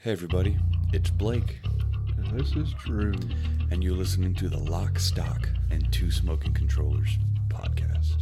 Hey everybody, it's Blake, And this is Drew. and you're listening to the Lock, Stock, and Two Smoking Controllers podcast.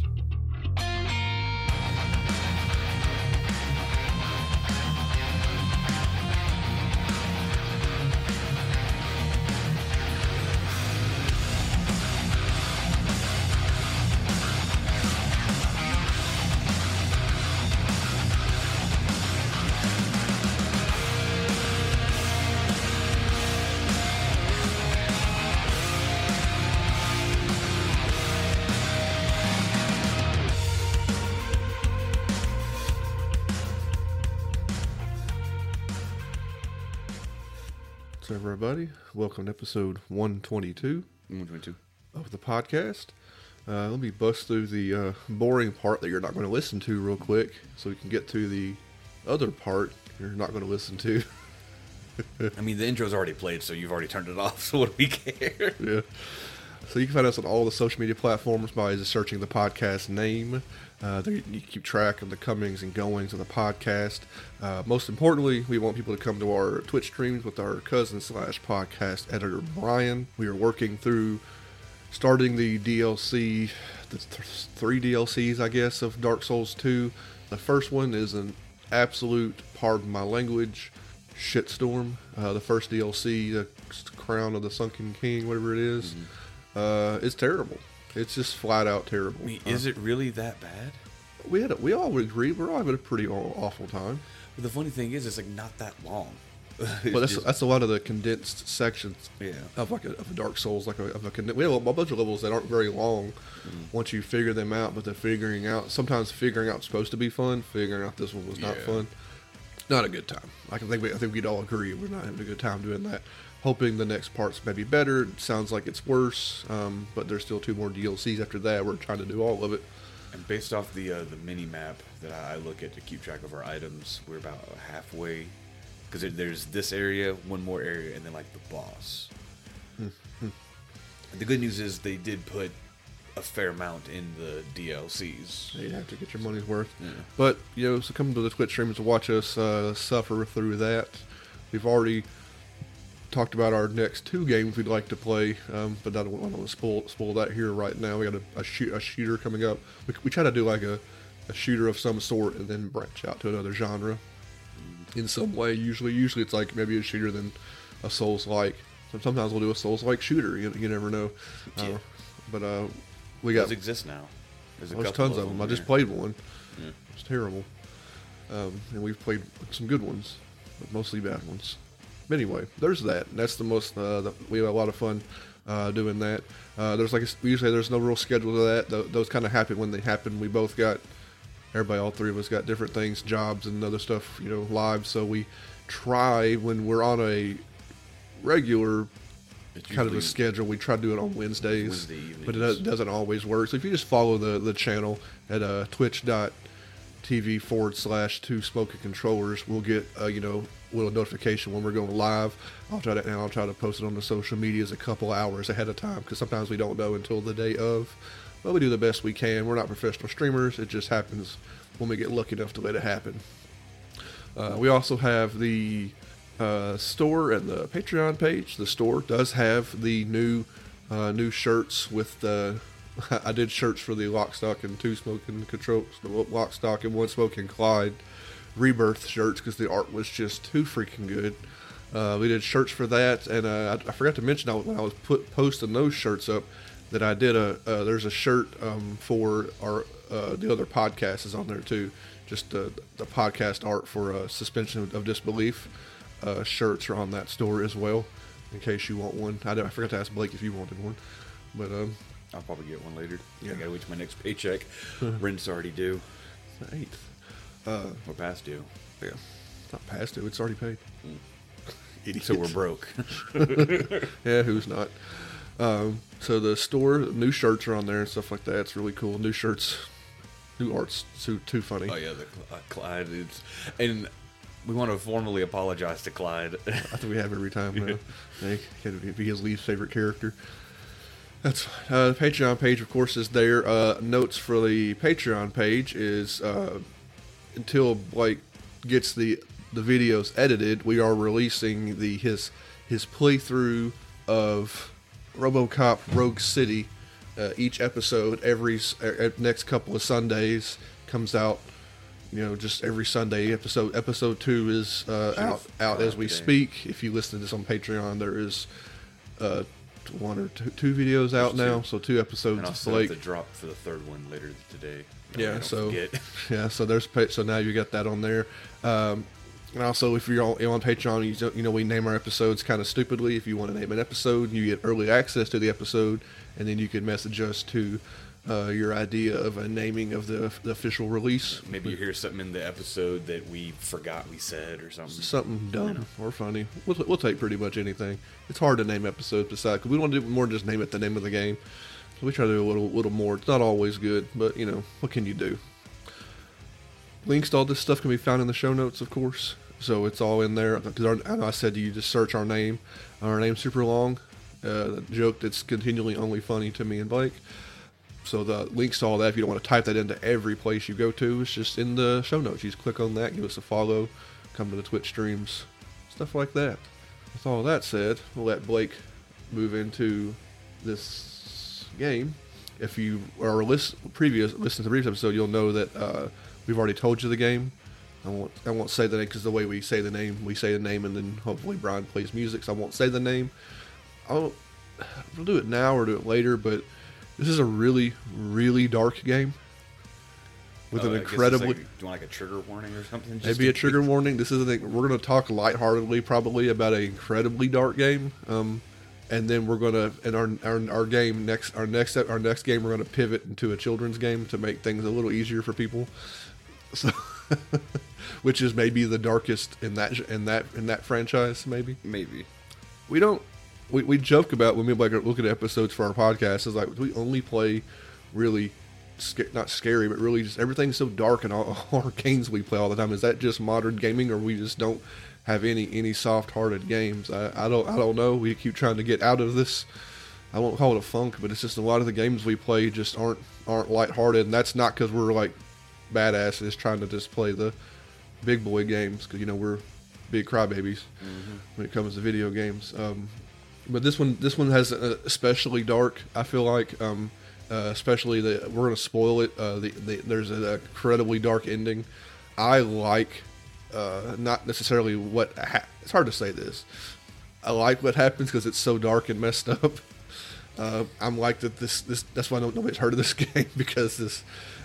So everybody, welcome to episode 122 122. of the podcast. Let me bust through the boring part that you're not going to listen to real quick so we can get to the other part you're not going to listen to. I mean, the intro's already played, so you've already turned it off, so what do we care? Yeah. So you can find us on all the social media platforms by just searching the podcast name. There you keep track of the comings and goings of the podcast. Most importantly, we want people to come to our Twitch streams with our cousin / podcast editor, Brian. We are working through starting the DLC, the three DLCs, I guess, of Dark Souls 2. The first one is an absolute, pardon my language, shitstorm. The first DLC, the Crown of the Sunken King, whatever it is, it's terrible. It's just flat out terrible. I mean, is it really that bad? We all would agree we're all having a pretty awful time. But the funny thing is, it's like not that long. But that's a lot of the condensed sections Yeah. of like a Dark Souls, we have a bunch of levels that aren't very long once you figure them out. But the figuring out, sometimes figuring out supposed to be fun. Figuring out this one was not Yeah. fun. Not a good time. I think we'd all agree we're not having a good time doing that. Hoping the next parts may be better. It sounds like it's worse, but there's still 2 more DLCs after that. We're trying to do all of it. And based off the mini map that I look at to keep track of our items, we're about halfway. Because there's this area, one more area, and then like the boss. The good news is they did put a fair amount in the DLCs. You have to get your money's worth. Yeah. But, so come to the Twitch streams to watch us suffer through that. We've already talked about our next 2 games we'd like to play, but I don't want to spoil that here right now. We got a shooter coming up. We try to do like a shooter of some sort and then branch out to another genre in some way. Usually it's like maybe a shooter than a Souls-like. Sometimes we'll do a Souls-like shooter. You never know. Yeah. But we got... Those exist now. There's tons of them. I just played one. Yeah. It's terrible. And we've played some good ones, but mostly bad ones. But anyway, there's that. That's the most. We have a lot of fun doing that. There's usually there's no real schedule to that. Those kind of happen when they happen. We both got, all 3 of us got different things, jobs and other stuff, lives. So we try when we're on a regular kind of a schedule. We try to do it on Wednesdays, Wednesday evenings. but it doesn't always work. So if you just follow the channel at twitch.tv/2 Smoking Controllers, we'll get little notification when we're going live. I'll try to post it on the social medias a couple hours ahead of time because sometimes we don't know until the day of. But we do the best we can. We're not professional streamers. It just happens when we get lucky enough to let it happen. We also have the store and the Patreon page. The store does have the new shirts with the. I did shirts for the Lock, Stock, and Two Smoking Control, Lock, Stock, and One Smoking Clyde Rebirth shirts because the art was just too freaking good. We did shirts for that, and I forgot to mention when I was posting those shirts up that I did there's a shirt for our the other podcast is on there too. Just the podcast art for Suspension of Disbelief shirts are on that store as well. In case you want one, I forgot to ask Blake if you wanted one, but I'll probably get one later. Yeah. I gotta wait till my next paycheck. Rent's already due. it's the 8th. Or past due. Yeah, not past due. It's already paid. Idiot. So we're broke. Yeah, who's not? So the store, new shirts are on there and stuff like that. It's really cool. New shirts, new art's too funny. Oh yeah, the Clyde. And we want to formally apologize to Clyde. I think we have every time now. He can be his least favorite character. That's fine. The Patreon page, of course, is there. Notes for the Patreon page is until Blake gets the the videos edited, we are releasing his playthrough of RoboCop Rogue City. Each episode every next couple of Sundays comes out. Just every Sunday. Episode 2 is out as we speak. If you listen to this on Patreon, there is one or two videos out now. So 2 episodes. And I'll still have to drop for the 3rd one later today. So now you got that on there. And also, if you're on Patreon, we name our episodes kind of stupidly. If you want to name an episode, you get early access to the episode, and then you can message us to your idea of a naming of the official release. Maybe you hear something in the episode that we forgot we said or something. Something dumb or funny. We'll take pretty much anything. It's hard to name episodes besides, because we don't want to do more than just name it the name of the game. So we try to do a little more. It's not always good, but what can you do? Links to all this stuff can be found in the show notes, of course. So it's all in there. Because I said you just search our name. Our name's super long. The joke that's continually only funny to me and Blake. So the links to all that, if you don't want to type that into every place you go to, it's just in the show notes. You just click on that, give us a follow, come to the Twitch streams, stuff like that. With all that said, we'll let Blake move into this game. If you are listen to the previous episode, you'll know that we've already told you the game. I won't say the name, because the way we say the name and then hopefully Brian plays music, so I won't say the name. We'll do it now or do it later, but this is a really, really dark game with an incredibly... do you want like a trigger warning or something? Maybe a trigger warning. This is the thing. We're going to talk lightheartedly probably about an incredibly dark game. And then we're going to, in our next game, we're going to pivot into a children's game to make things a little easier for people. So, which is maybe the darkest in that franchise, maybe. Maybe. We joke about when we look at episodes for our podcast, is like we only play really not scary, but really just everything's so dark in all our games we play all the time. Is that just modern gaming, or we just don't have any soft-hearted games? I don't know. We keep trying to get out of this. I won't call it a funk, but it's just a lot of the games we play just aren't lighthearted, and that's not because we're like badasses trying to just play the big boy games, because we're big crybabies when it comes to video games. But this one has especially dark. I feel like, especially we're going to spoil it. There's an incredibly dark ending. I like not necessarily it's hard to say this. I like what happens because it's so dark and messed up. I'm like that. This that's why nobody's heard of this game, because this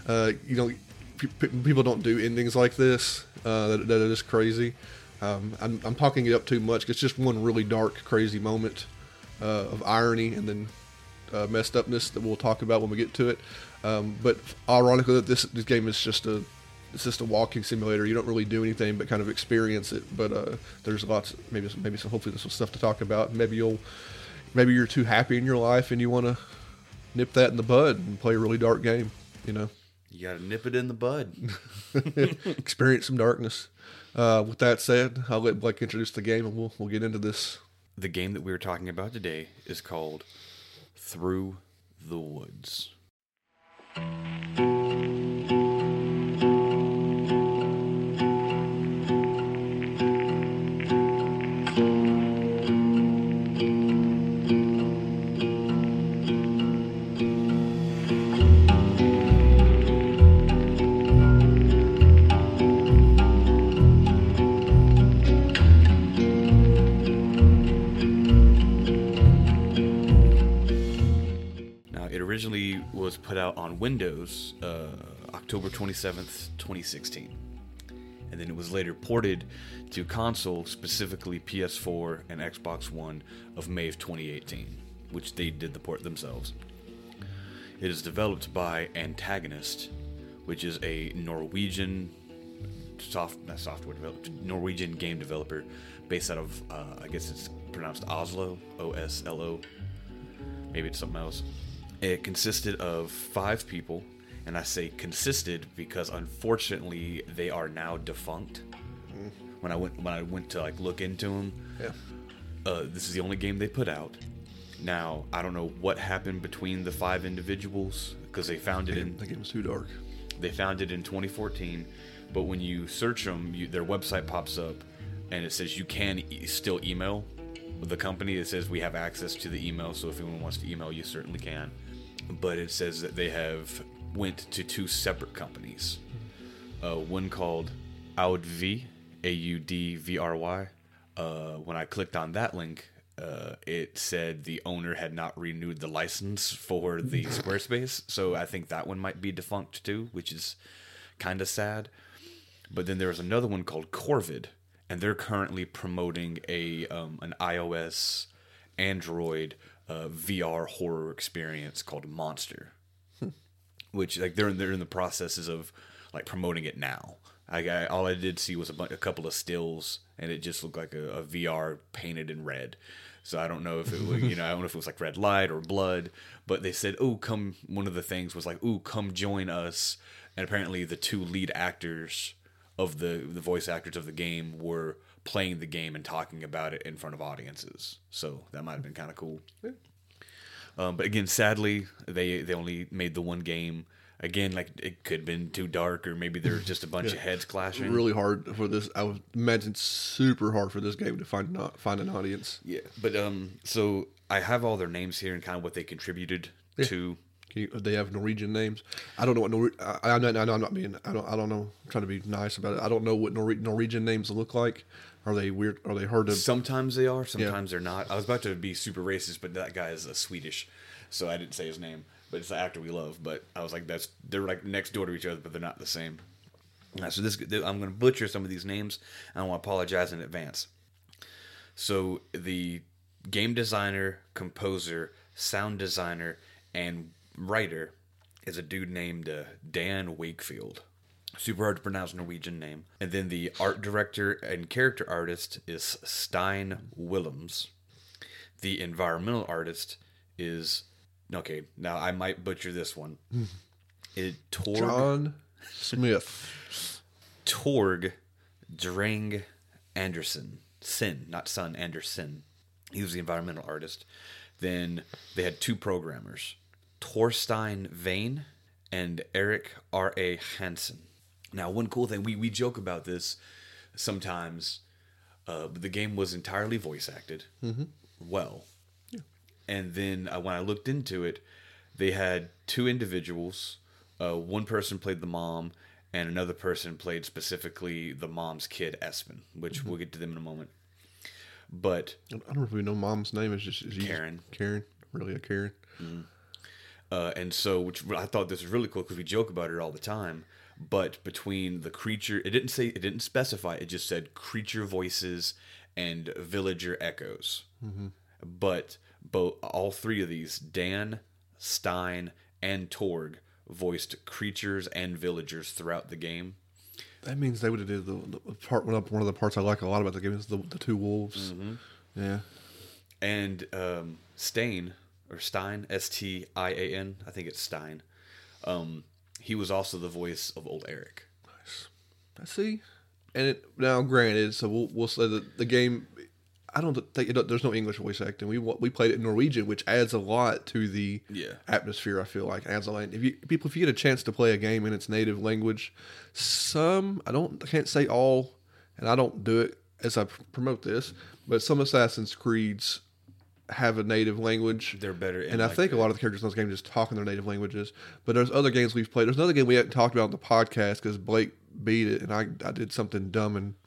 people don't do endings like this that are just crazy. I'm talking it up too much. It's just one really dark, crazy moment of irony and then messed upness that we'll talk about when we get to it. But ironically, this game is just a walking simulator. You don't really do anything but kind of experience it. But there's lots, maybe some, hopefully there's some stuff to talk about. Maybe you're too happy in your life and you want to nip that in the bud and play a really dark game. You gotta nip it in the bud. Experience some darkness. With that said, I'll let Blake introduce the game, and we'll get into this. The game that we were talking about today is called Through the Woods. Originally was put out on Windows October 27th, 2016. And then it was later ported to console, specifically PS4 and Xbox One, of May of 2018, which they did the port themselves. It is developed by Antagonist, which is a Norwegian Norwegian game developer based out of, I guess it's pronounced Oslo, O-S-L-O. Maybe it's something else. It consisted of 5 people, and I say consisted because unfortunately they are now defunct. When I went to look into them, this is the only game they put out. Now I don't know what happened between the 5 individuals, because they found it the game was too dark. They found it in 2014. but when you search them, their website pops up, and it says you can still email the company. It says we have access to the email, so if anyone wants to email you, certainly can. But it says that they have went to 2 separate companies. One called Audvry, Audvry. When I clicked on that link, it said the owner had not renewed the license for the Squarespace, so I think that one might be defunct too, which is kind of sad. But then there was another one called Corvid, and they're currently promoting an iOS, Android VR horror experience called Monster, which like they're in the processes of like promoting it now. All I did see was a couple of stills, and it just looked like a VR painted in red. So I don't know if it was, I don't know if it was like red light or blood, but they said, "Oh, come." One of the things was like, "Oh, come join us." And apparently, the 2 lead actors of the voice actors of the game were playing the game and talking about it in front of audiences. So that might have been kind of cool. Yeah. But again, sadly, they only made the one game. Again, like it could have been too dark, or maybe there's just a bunch of heads clashing. Really hard for this. I would imagine it's super hard for this game to find an audience. Yeah, but so I have all their names here and kind of what they contributed to. They have Norwegian names. I don't know what I'm not being. I don't know. I'm trying to be nice about it. I don't know what Norwegian names look like. Are they weird? Are they hard to? Sometimes they are. Sometimes they're not. I was about to be super racist, but that guy is Swedish, so I didn't say his name. But it's the actor we love. But I was like, they're like next door to each other, but they're not the same. So I'm going to butcher some of these names, and I want to apologize in advance. So the game designer, composer, sound designer, and writer is a dude named Dan Wakefield. Super hard to pronounce Norwegian name. And then the art director and character artist is Stein Willems. The environmental artist is... Okay, now I might butcher this one. John Smith. Torg Dreng Anderson. Not son, Anderson. He was the environmental artist. Then they had 2 programmers, Torstein Vane and Eric R.A. Hansen. Now, one cool thing, we joke about this sometimes, but the game was entirely voice acted. Mm-hmm. Well. And then when I looked into it, they had 2 individuals. One person played the mom, and another person played specifically the mom's kid, Espen, which we'll get to them in a moment. But I don't know if we know mom's name. Is Karen. Karen, really a Karen. Mm-hmm. And so, which I thought this was really cool because we joke about it all the time. But between the creature, it didn't specify. It just said creature voices and villager echoes. Mm-hmm. But all 3 of these, Dan, Stein, and Torg, voiced creatures and villagers throughout the game. That means they would have did the part. One of the parts I like a lot about the game is the 2 wolves. Mm-hmm. Yeah, and Stein, Stian, I think it's Stein. He was also the voice of Old Eric. Nice. I see. And now, granted, so we'll say that the game. I don't think there's no English voice acting. We played it in Norwegian, which adds a lot to the atmosphere. I feel like adds a lot. If you get a chance to play a game in its native language, I can't say all, and I don't do it as I promote this, but some Assassin's Creeds have a native language. They're better, and I think a lot of the characters in those games just talk in their native languages. But there's other games we've played. There's another game we hadn't talked about on the podcast because Blake beat it, and I did something dumb and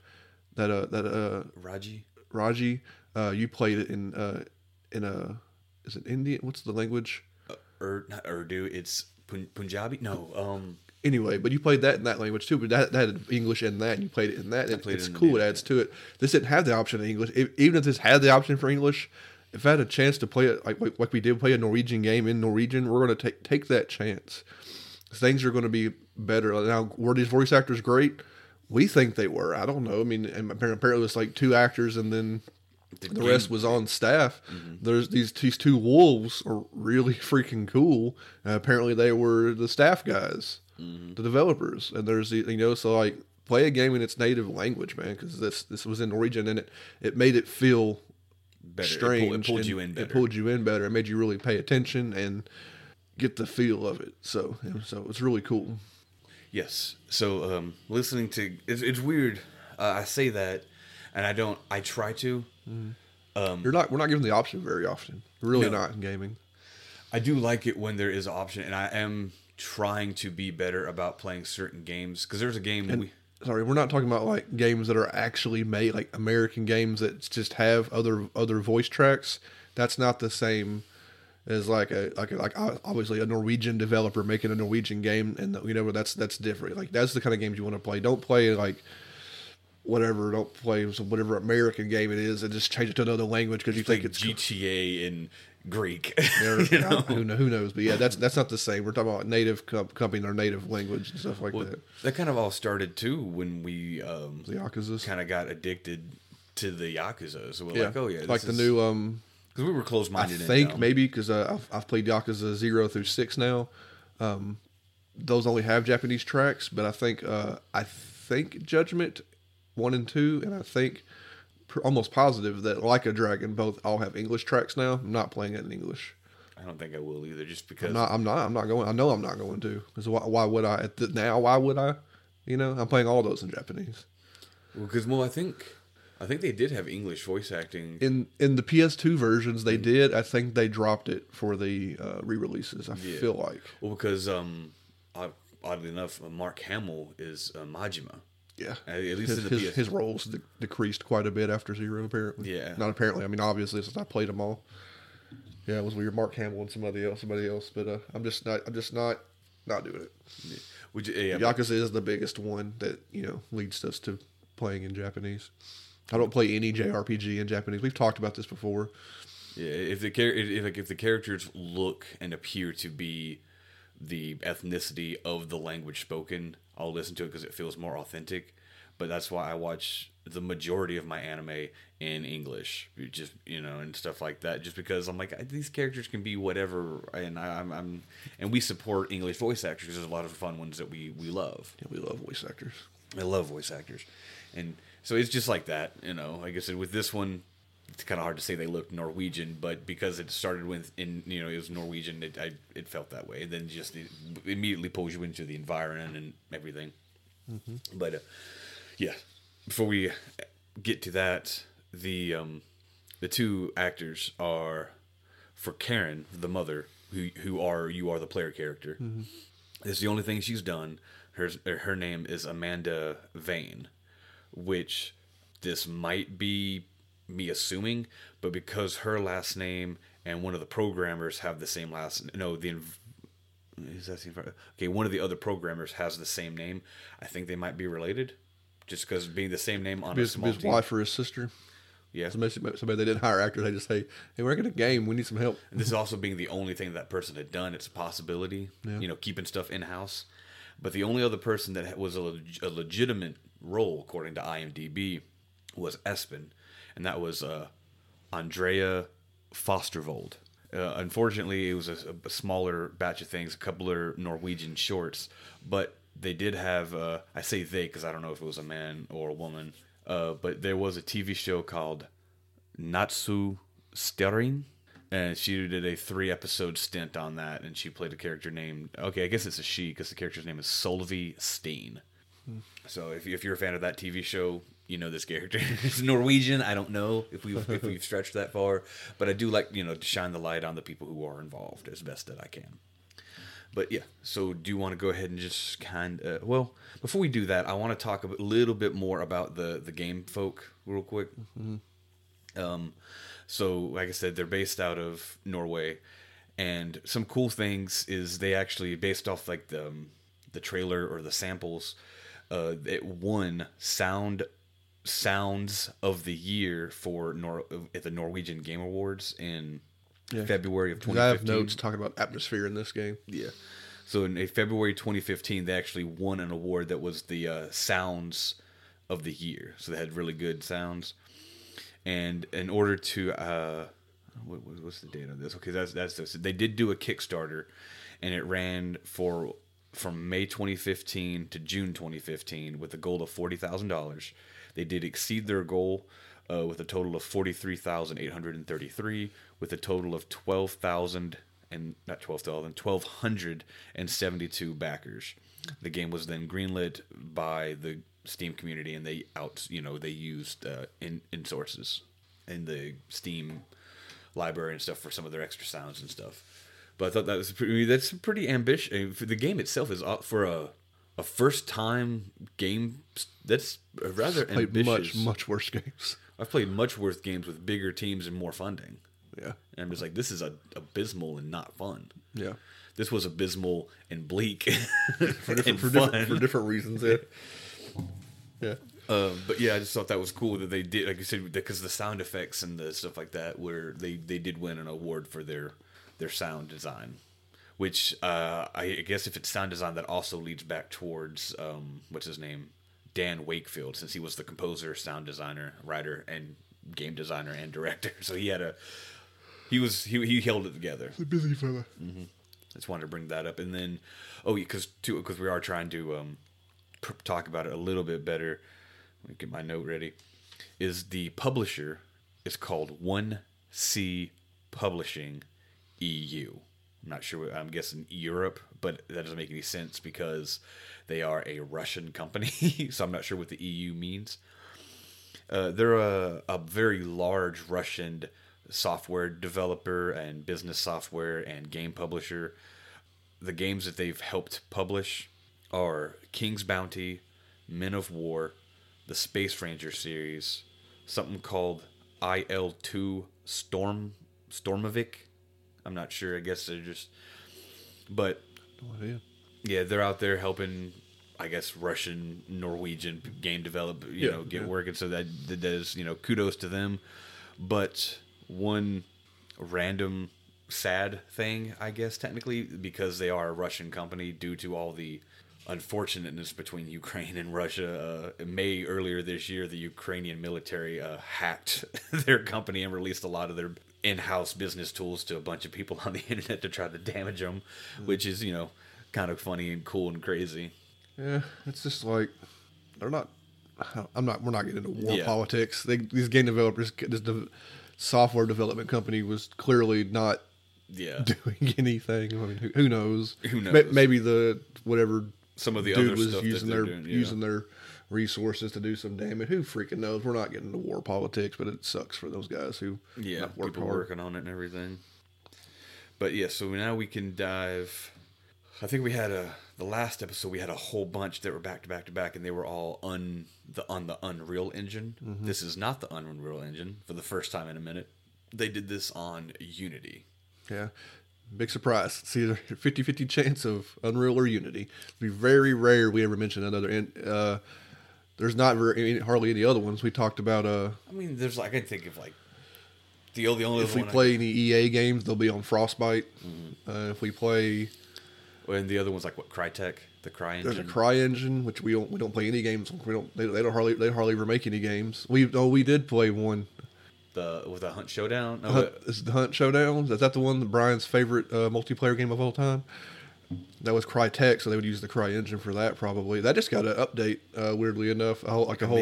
Raji, you played it in is it Indian? What's the language? Not Urdu. It's Punjabi. No. Anyway, but you played that in that language too. But that had English in that, and you played it in that. It's cool. It adds to it. This didn't have the option in English. Even if this had the option for English, if I had a chance to play it like we did, play a Norwegian game in Norwegian, we're going to take that chance. Things are going to be better. Now, were these voice actors great? We think they were. I don't know. I mean, and apparently it was like 2 actors, and then the rest was on staff. Mm-hmm. There's these 2 wolves are really freaking cool. Apparently they were the staff guys, the developers. And there's so like play a game in its native language, man, because this was in Norwegian, and it made it feel better. Strange. It pulled you in better. It pulled you in better. It made you really pay attention and get the feel of it. So it was really cool. Yes. So listening to it's weird. I say that, and I don't. I try to. We're not given the option very often. We're really No. not in gaming. I do like it when there is an option, and I am trying to be better about playing certain games because there's a game And sorry, we're not talking about like games that are actually made, like American games that just have other voice tracks. That's not the same as like obviously a Norwegian developer making a Norwegian game, and that's different. Like that's the kind of games you want to play. Don't play like whatever. Don't play whatever American game it is, and just change it to another language because you think like it's GTA in Greek. you know? Who knows? But yeah, that's not the same. We're talking about native company, their native language and stuff like that. That kind of all started too when we The Yakuza kind of got addicted to the Yakuza. So we're Yeah, like, oh yeah, like the new because we were close I minded. think maybe because I've played Yakuza 0 through 6 now. Those only have Japanese tracks, but I think Judgment 1 and 2, and I think almost positive that Like a Dragon both all have English tracks now. I'm not playing it in English. I don't think I will either, just because I'm not going. I know I'm not going to. Because why would I? Why would I? I'm playing all those in Japanese. I think they did have English voice acting. In the PS2 versions, they did. I think they dropped it for the re-releases. I feel like. Well, because oddly enough, Mark Hamill is Majima. Yeah, At least in the PS. his roles decreased quite a bit after 0. Apparently, Yeah. Not apparently. I mean, obviously, since I played them all. Yeah, it was weird. Mark Hamill and somebody else. But I'm just not doing it. Yakuza is the biggest one that leads us to playing in Japanese. I don't play any JRPG in Japanese. We've talked about this before. Yeah, if the characters look and appear to be the ethnicity of the language spoken, I'll listen to it because it feels more authentic. But that's why I watch the majority of my anime in English, just and stuff like that. Just because I'm like, these characters can be whatever, and and we support English voice actors. There's a lot of fun ones that we love. Yeah, we love voice actors. I love voice actors, and so it's just like that. Like I said, with this one, it's kind of hard to say they look Norwegian, but because it started with it was Norwegian, it felt that way. And then it immediately pulls you into the environment and everything. Mm-hmm. But yeah, before we get to that, the two actors are for Karen, the mother, you are the player character. Mm-hmm. It's the only thing she's done. Her name is Amanda Vane, which this might be me assuming, but because her last name and one of the programmers have the same last one of the other programmers has the same name. I think they might be related, just because being the same name on a small his team. wife or his sister. Yeah, somebody they didn't hire actors. They just say, "Hey, we're getting a game. We need some help." And this is also being the only thing that person had done. It's a possibility, Yeah. Keeping stuff in house. But the only other person that was a legitimate role, according to IMDb, was Espen, and that was Andrea Fostervold. Unfortunately, it was a smaller batch of things, a couple of Norwegian shorts, but they did have, I say they because I don't know if it was a man or a woman, but there was a TV show called Natsu Sterin, and she did a 3-episode stint on that, and she played a character named, I guess it's a she, because the character's name is Solveig Steen. So if you're a fan of that TV show, this character is Norwegian. I don't know if we've stretched that far, but I do like to shine the light on the people who are involved as best that I can. But yeah, so do you want to go ahead and just before we do that, I want to talk a little bit more about the game folk real quick. Mm-hmm. So like I said, they're based out of Norway, and some cool things is they actually, based off like the trailer or the samples, it won Sounds of the Year for at the Norwegian Game Awards in February of 2015. I have notes talking about atmosphere in this game. Yeah. So in February 2015, they actually won an award that was the Sounds of the Year. So they had really good sounds. And in order to what's the date on this? Okay, that's this. They did do a Kickstarter, and it ran from May 2015 to June 2015 with a goal of $40,000. They did exceed their goal with a total of 43,833, with a total of 1,272 backers. The game was then greenlit by the Steam community, and they used in sources in the Steam library and stuff for some of their extra sounds and stuff. But I thought that's pretty ambitious. For the game itself is for a first time game. That's a rather ambitious. Much worse games. I've played much worse games with bigger teams and more funding. Yeah, and I'm just like, this is abysmal and not fun. Yeah, this was abysmal and bleak for different reasons. Yeah, yeah. But yeah, I just thought that was cool that they did, like you said, because the sound effects and the stuff like that, where they did win an award for their sound design, which I guess if it's sound design, that also leads back towards what's his name, Dan Wakefield, since he was the composer, sound designer, writer, and game designer and director. So he held it together. He's a busy fella. Mm-hmm. I just wanted to bring that up, and then because we are trying to talk about it a little bit better. Let me get my note ready. Is the publisher is called 1C Publishing EU. I'm not sure. I'm guessing Europe, but that doesn't make any sense because they are a Russian company. So I'm not sure what the EU means. They're a very large Russian software developer and business software and game publisher. The games that they've helped publish are King's Bounty, Men of War, the Space Ranger series, something called IL-2 Stormovik. I'm not sure. I guess they're just... But, no idea. Yeah, they're out there helping, I guess, Russian, Norwegian game get working. So that is, kudos to them. But one random sad thing, I guess, technically, because they are a Russian company, due to all the unfortunateness between Ukraine and Russia. In May earlier this year, the Ukrainian military hacked their company and released a lot of their in-house business tools to a bunch of people on the internet to try to damage them, which is, kind of funny and cool and crazy. Yeah, it's just like we're not getting into war politics. These game developers, the software development company was clearly not doing anything. I mean, who knows? Who knows? Maybe whatever some of the dude other was stuff using that they're using their resources to do some damage. Who freaking knows? We're not getting into war politics, but it sucks for those guys who work people hard. Working on it and everything. But yeah, so now we can dive. I think we had the last episode we had a whole bunch that were back to back to back, and they were all on the Unreal Engine. Mm-hmm. This is not the Unreal Engine for the first time in a minute. They did this on Unity. Yeah. Big surprise. It's either 50-50 chance of Unreal or Unity. It'd be very rare we ever mention another. And there's not hardly any other ones. We talked about. I mean, there's I can think of the only. If we play any EA games, they'll be on Frostbite. Mm-hmm. If we play. And the other one's Crytek, the CryEngine. There's a CryEngine, which we don't play any games. They hardly ever make any games. We did play one. With the Hunt Showdown? Is the Hunt Showdown? Is that the one, Brian's favorite multiplayer game of all time? That was Crytek, so they would use the CryEngine for that probably. That just got an update, weirdly enough, a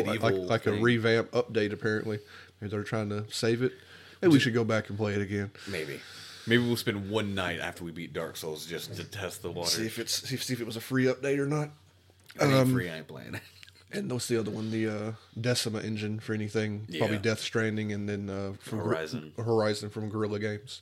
revamp update apparently. Maybe they're trying to save it. Maybe we should go back and play it again. Maybe we'll spend one night after we beat Dark Souls just to test the water. See if it was a free update or not. If it ain't free, I ain't playing it. And what's the other one? The Decima engine for anything. Yeah. Probably Death Stranding, and then from Horizon from Guerrilla Games.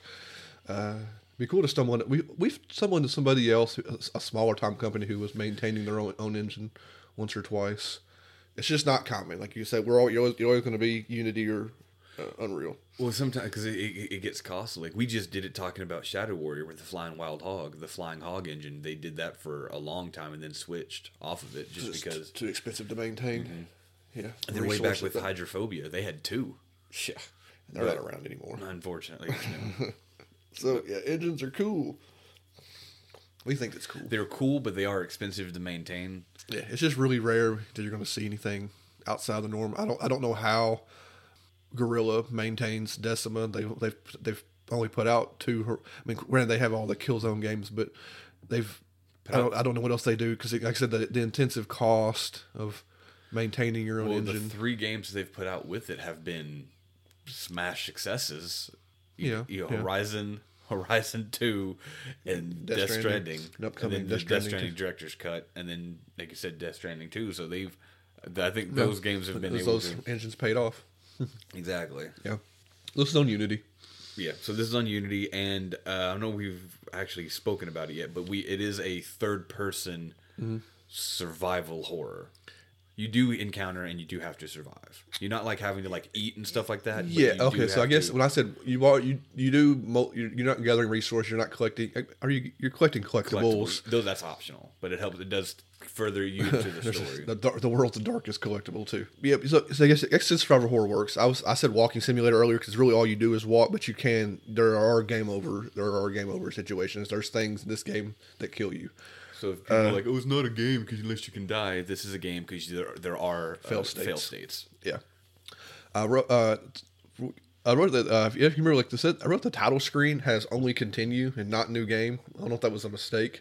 Be cool to stumble on it. We've stumbled into somebody else, a smaller time company who was maintaining their own engine once or twice. It's just not common. Like you said, you're always going to be Unity or Unreal. Well, sometimes because it gets costly. We just did it talking about Shadow Warrior with the Flying Wild Hog, the Flying Hog engine. They did that for a long time and then switched off of it just because too expensive to maintain. Mm-hmm. Yeah, and then way back with Hydrophobia, they had two. Yeah, they're not around anymore, unfortunately. So yeah, engines are cool. We think it's cool. They're cool, but they are expensive to maintain. Yeah, it's just really rare that you're going to see anything outside the norm. I don't know how Guerrilla maintains Decima. They've only put out two. I mean, granted they have all the Killzone games, but I don't know what else they do because, like I said, the intensive cost of maintaining your own engine. The 3 games they've put out with it have been smash successes. Horizon, Horizon 2, and Death Stranding. An upcoming and then Death the Death Stranding Stranding 2. director's cut, and then like you said, Death Stranding 2. So I think those games have been able those to engines paid off. exactly. Yeah, this is on Unity. Yeah, so this is on Unity, and I don't know if we've actually spoken about it yet, but it is a third-person survival horror. You do encounter and you do have to survive. You're not like having to like eat and stuff like that. But Yeah. you Okay. do So I have guess to- when I said you're not gathering resources, you're not collecting. You're collecting collectibles? That's optional, but it helps. It does further you into the story. The world's darkest collectible too. Yeah. So I guess it's survival horror works. I said walking simulator earlier because really all you do is walk, but there are game over situations. There's things in this game that kill you. So if people are like, "Oh, it's not a game because unless you can die," this is a game because there are fail states. Yeah. I wrote that. If you remember, like I wrote the title screen has only continue and not new game. I don't know if that was a mistake.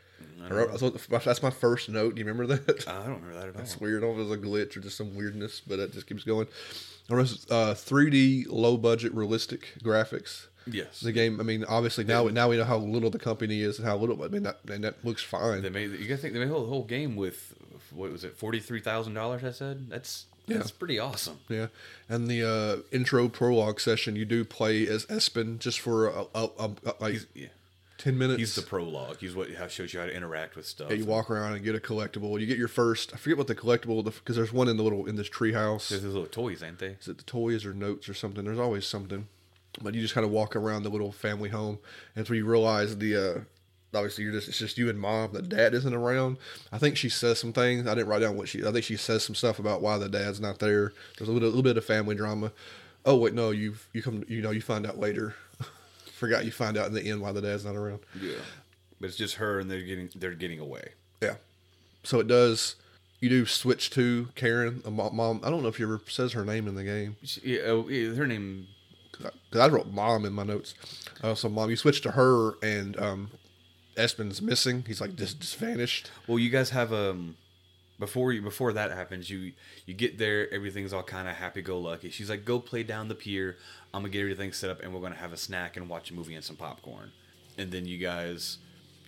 That's my first note. Do you remember that? I don't remember that at all. It's weird. I don't know if it was a glitch or just some weirdness, but it just keeps going. I wrote 3D, low budget, realistic graphics. Yes, The game. I mean, obviously now we know how little the company is and how little. I mean, that looks fine. you gotta think they made the whole game with what was it, $43,000? I said that's pretty awesome. Yeah, and the intro prologue session, you do play as Espen just for like 10 minutes. He's the prologue. He's how shows you how to interact with stuff. Yeah, you walk around and get a collectible. You get your first. I forget what the collectible because there's one in this tree house. There's those little toys, ain't they? Is it the toys or notes or something? There's always something. But you just kind of walk around the little family home, and it's where you realize obviously it's just you and mom. The dad isn't around. I think she says some things. I didn't write down I think she says some stuff about why the dad's not there. There's a little bit of family drama. Oh wait, no, you find out later. Forgot you find out in the end why the dad's not around. Yeah, but it's just her, and they're getting away. Yeah. So it does. You do switch to Karen, a mom. I don't know if you ever says her name in the game. Her name. Because I wrote mom in my notes. So mom, you switch to her, and Espen's missing. He's like just vanished. Well, you guys have before that happens, you get there, everything's all kind of happy-go-lucky. She's like, "Go play down the pier. I'm gonna get everything set up, and we're gonna have a snack and watch a movie and some popcorn." And then you guys,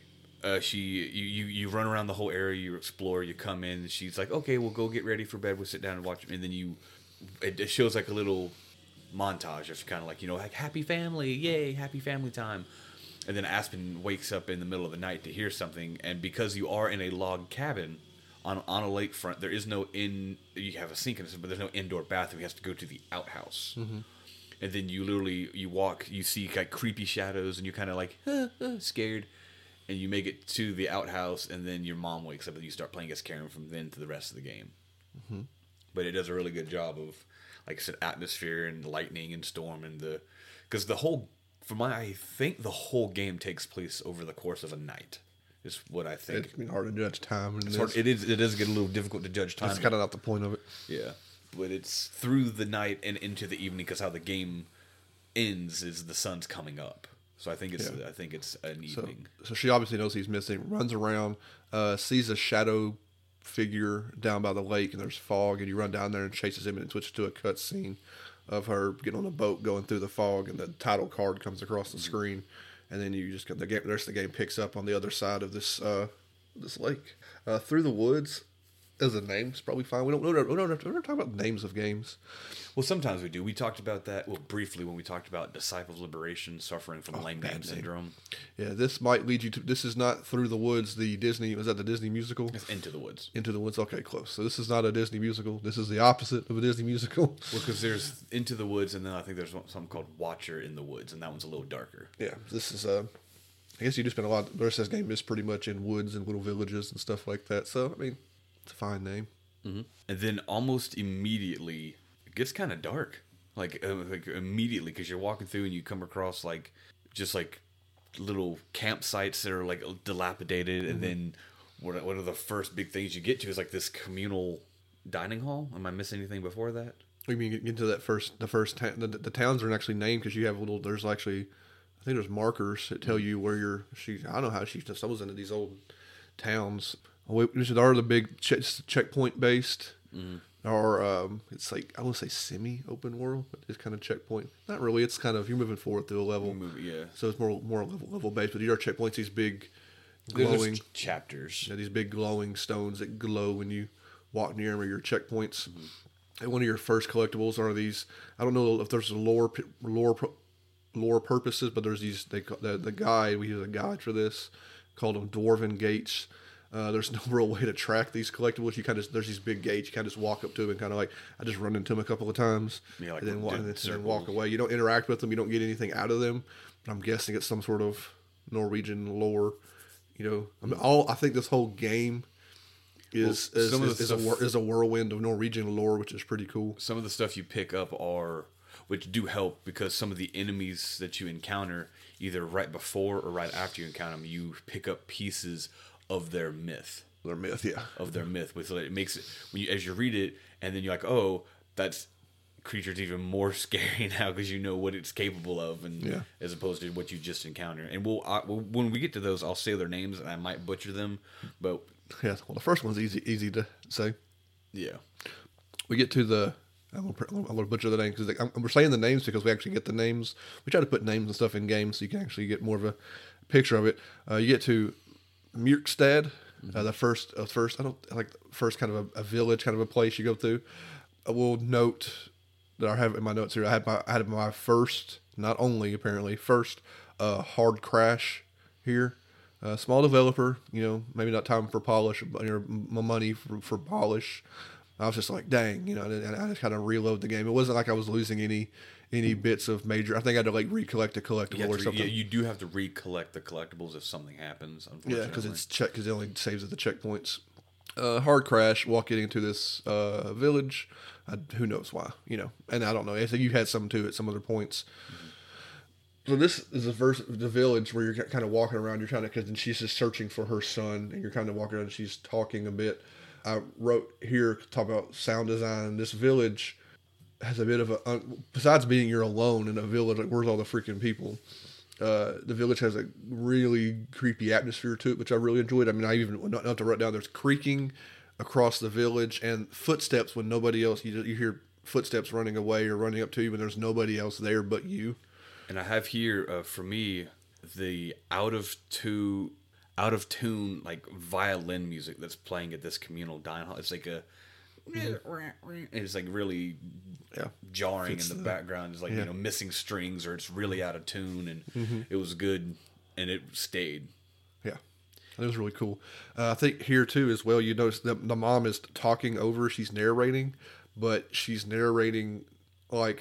you run around the whole area, you explore, you come in. And she's like, "Okay, we'll go get ready for bed. We'll sit down and watch." And then it shows like a little montage of kind of like like happy family, yay, happy family time. And then Aspen wakes up in the middle of the night to hear something, and because you are in a log cabin on a lakefront, there is no you have a sink and stuff, but there's no indoor bathroom. He has to go to the outhouse. Mm-hmm. And then you walk, you see like creepy shadows, and you're kind of like scared, and you make it to the outhouse, and then your mom wakes up, and you start playing as Karen from then to the rest of the game. Mm-hmm. But it does a really good job of, like I said, atmosphere and lightning and storm and I think the whole game takes place over the course of a night. Is what I think. It's hard to judge time. It does get a little difficult to judge time. That's kind of not the point of it. Yeah, but it's through the night and into the evening, because how the game ends is the sun's coming up. So I think it's an evening. So she obviously knows he's missing. Runs around, sees a shadow figure down by the lake, and there's fog, and you run down there and chases him, and it switches to a cut scene of her getting on a boat going through the fog, and the title card comes across the screen, and then you just the rest of the game picks up on the other side of this lake. Through the Woods as a name is probably fine. We don't talk about names of games. Well, sometimes we do. We talked about that briefly when we talked about Disciples Liberation suffering from lame name syndrome. Yeah, this might lead you to. This is not Through the Woods. Was that the Disney musical? It's Into the Woods. Into the Woods. Okay, close. So this is not a Disney musical. This is the opposite of a Disney musical. Well, because there's Into the Woods, and then I think there's something called Watcher in the Woods, and that one's a little darker. Yeah, this is. I guess you do spend a lot. The rest of this game is pretty much in woods and little villages and stuff like that. So I mean, it's a fine name. Mm-hmm. And then almost immediately, it gets kind of dark. Like immediately, because you're walking through and you come across just little campsites that are like dilapidated, mm-hmm. and then one of the first big things you get to is like this communal dining hall. Am I missing anything before that? You mean get into that the first town? The towns aren't actually named because you have there's actually, I think there's markers that tell you where I don't know how she stumbles into these old towns. Which are the big checkpoint based. Mm-hmm. are it's like I want to say semi-open world, but it's kind of checkpoint. Not really. It's kind of you're moving forward through a level. Yeah. So it's more level based. But your checkpoints, these big There's glowing chapters. yeah, these big glowing stones that glow when you walk near them, are your checkpoints. Mm-hmm. And one of your first collectibles are these. I don't know if there's a lore purposes, but there's these. The guide. We use a guide for this, called them Dwarven Gates. There's no real way to track these collectibles. There's these big gates. You kind of just walk up to them and kind of like I just run into them a couple of times, Yeah, like and then walk away. away. You don't interact with them. You don't get anything out of them. But I'm guessing it's some sort of Norwegian lore. I think this whole game is a whirlwind of Norwegian lore, which is pretty cool. Some of the stuff you pick up which do help because some of the enemies that you encounter, either right before or right after you encounter them, you pick up pieces of their myth. Their myth, yeah. Of their myth, which it makes it as you read it, and then you're like, oh, that's creature's even more scary now because you know what it's capable of, and as opposed to what you just encountered. And when we get to those, I'll say their names, and I might butcher them, but yeah. Well, the first one's easy to say. Yeah. We get to the. I'm gonna butcher the name because we're saying the names because we actually get the names. We try to put names and stuff in games so you can actually get more of a picture of it. You get to Mjørkstad, the first first kind of a village, kind of a place you go through. I will note that I have in my notes here. I had my first, not only apparently first, hard crash here. Small developer, maybe not time for polish, but my money for polish. I was just like, dang, and I just kind of reload the game. It wasn't like I was losing any bits of major. I think I had to like recollect a collectible or something. Yeah, you do have to recollect the collectibles if something happens. Unfortunately, yeah, because it only saves at the checkpoints. Hard crash, walking into this village. Who knows why? And I don't know. I think you had some too at some other points. Mm-hmm. So this is the village where you're kind of walking around. You're trying to, because she's just searching for her son, and you're kind of walking around. And she's talking a bit. I wrote here talk about sound design. This village has a bit of a besides being you're alone in a village, like where's all the freaking people? The village has a really creepy atmosphere to it, which I really enjoyed. I mean, I even not to write down. There's creaking across the village and footsteps when nobody else. You hear footsteps running away or running up to you, but there's nobody else there but you. And I have here for me the out of tune like violin music that's playing at this communal dining hall. It's like it's like really jarring in the background. It's like missing strings or it's really out of tune, and it was good and it stayed. Yeah, it was really cool. I think here too as well. You notice that the mom is talking over. She's narrating, but she's narrating like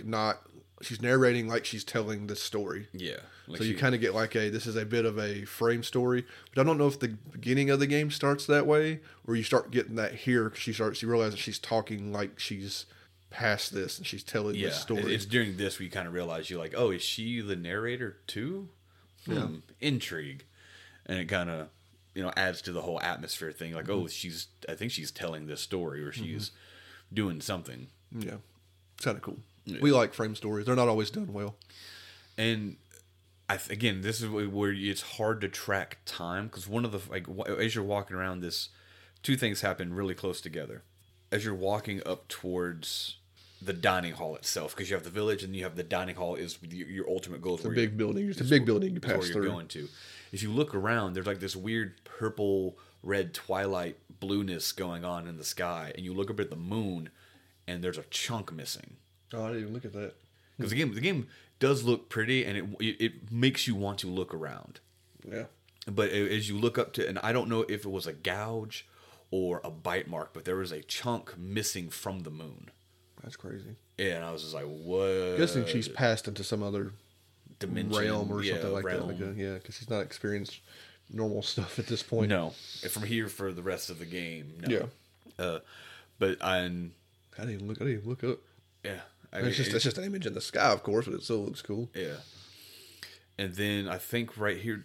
she's telling the story. Yeah. Like so you kind of get like this is a bit of a frame story, but I don't know if the beginning of the game starts that way or you start getting that here because she realizes she's talking like she's past this and she's telling this story. It's during this where you kind of realize you're like, oh, is she the narrator too? Yeah. Intrigue. And it kind of, adds to the whole atmosphere thing. Like, oh, I think she's telling this story or she's doing something. Yeah. It's kind of cool. Yeah. We like frame stories. They're not always done well. And again, this is where it's hard to track time because one of the as you're walking around this, two things happen really close together. As you're walking up towards the dining hall itself, because you have the village and you have the dining hall is your ultimate goal. It's a big building. It's a big building you pass through. You're going to. If you look around, there's like this weird purple, red twilight blueness going on in the sky, and you look up at the moon, and there's a chunk missing. Oh, I didn't even look at that. Because the game does look pretty, and it makes you want to look around. Yeah. But as you look up to, and I don't know if it was a gouge or a bite mark, but there was a chunk missing from the moon. That's crazy. Yeah, and I was just like, what? I'm guessing she's passed into some other dimension, realm or something like that. Because she's not experienced normal stuff at this point. No. And from here for the rest of the game, no. Yeah. But I didn't even look up. Yeah. It's just an image in the sky, of course, but it still looks cool. Yeah. And then I think right here,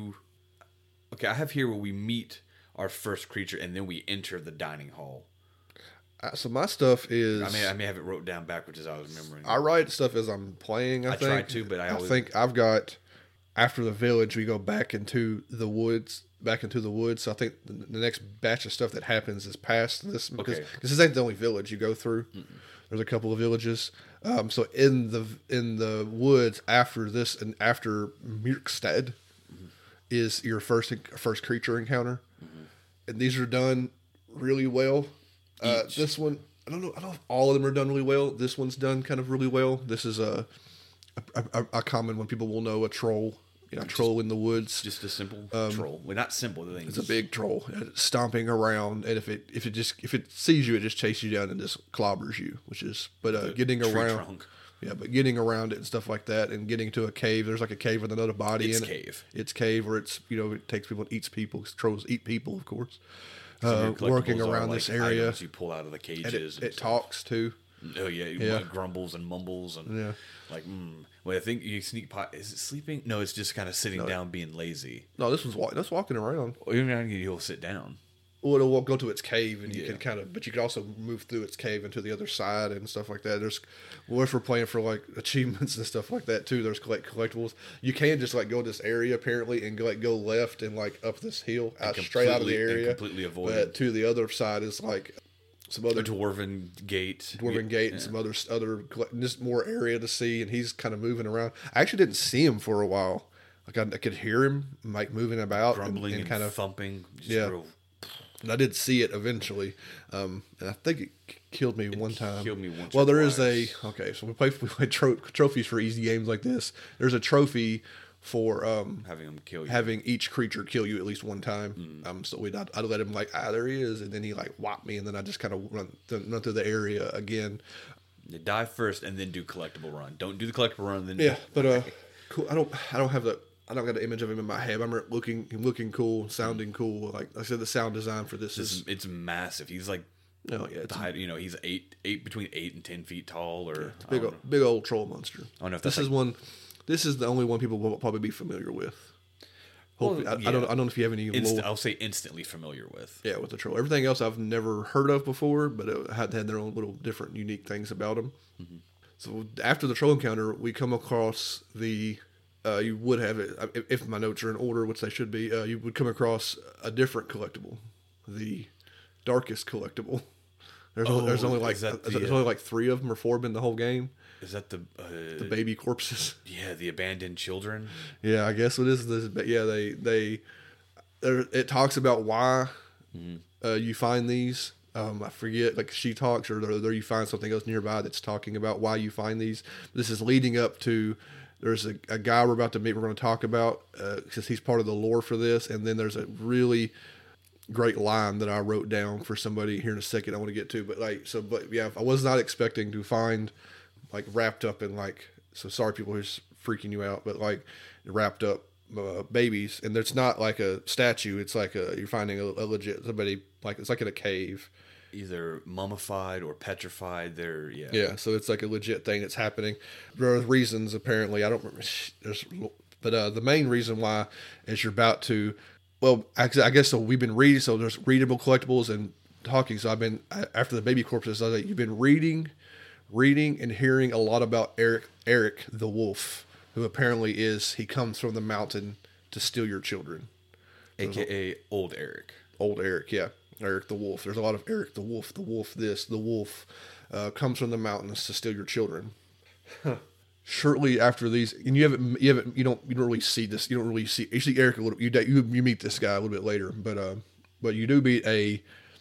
I have here where we meet our first creature, and then we enter the dining hall. So my stuff is... I may have it wrote down backwards as I was remembering. I write stuff as I'm playing, I think. I try to, but I always... think I've got after the village, we go back into the woods. So I think the next batch of stuff that happens is past this because Okay. this ain't the only village you go through. There's a couple of villages. So in the woods after this and after Mirkstad is your first creature encounter, and these are done really well. This one, I don't know if all of them are done really well. This one's done kind of really well. This is a common one people will know, a troll. A troll in the woods. Just a simple troll. Well, not simple. The thing. It's a big troll stomping around, and if it sees you, it just chases you down and just clobbers you. Getting around, trunk. but getting around it and stuff like that, and getting to a cave. There's like a cave with another body in it. It's cave where it takes people and eats people. 'Cause trolls eat people, of course. Working around this area, you pull out of the and cages. it talks too. Oh yeah, it grumbles and mumbles and Well, I think you sneak pot. Is it sleeping? No, it's just kind of sitting down, being lazy. No, that's walking around. Or even you'll sit down. Well, it'll go to its cave, and you can but you can also move through its cave into the other side and stuff like that. If we're playing for like achievements and stuff like that too, there's collectibles. You can just like go to this area apparently and go left and like up this hill straight out of the area, and completely avoid. But to the other side is like some other dwarven gate, and some other just more area to see, and he's kind of moving around. I actually didn't see him for a while. Like I could hear him like moving about, grumbling and kind of thumping. And I did see it eventually, and I think it killed me one time. Killed me once. Well, there is so we play trophies for easy games like this. There's a trophy for having them kill you, having each creature kill you at least one time. So I'd let him like there he is, and then he like whopped me, and then I just kind of run through the area again. You die first, and then do collectible run. Don't do the collectible run, then cool. I don't have I don't got an image of him in my head. I remember looking cool, sounding cool. Like I said, the sound design for this is it's massive. He's like the height. He's between 8 and 10 feet tall, or big old troll monster. I don't know if this is one. This is the only one people will probably be familiar with. Hopefully, I don't know if you have any. I'll say instantly familiar with. Yeah, with the troll. Everything else I've never heard of before, but it had their own little different, unique things about them. Mm-hmm. So after the troll encounter, we come across the. You would have it if my notes are in order, which they should be. You would come across a different collectible, the darkest collectible. There's only like 3 of them or 4 of them in the whole game. Is that the baby corpses? Yeah, the abandoned children. Yeah, I guess it is this. But yeah, it talks about why you find these. I forget, like she talks, or there you find something else nearby that's talking about why you find these. This is leading up to. There's a guy we're about to meet. We're going to talk about because he's part of the lore for this, and then there's a really great line that I wrote down for somebody here in a second. I want to get to, but I was not expecting to find like wrapped up in like. So sorry, people who's freaking you out, but like wrapped up babies, and it's not like a statue. It's like you're finding a legit somebody like it's like in a cave. Either mummified or petrified. So it's like a legit thing that's happening. There are reasons apparently. I don't remember. But the main reason why is you're about to. Well, I guess so. We've been reading. So there's readable collectibles and talking. So I've been after the baby corpses. I was like, you've been reading, and hearing a lot about Eric the wolf, who apparently he comes from the mountain to steal your children, AKA Old Eric. Old Eric, yeah. Eric the Wolf. There's a lot of Eric the Wolf this, the wolf comes from the mountains to steal your children. Shortly after these, and you don't really see this. You don't really see. You see Eric a little. You meet this guy a little bit later, but you do meet a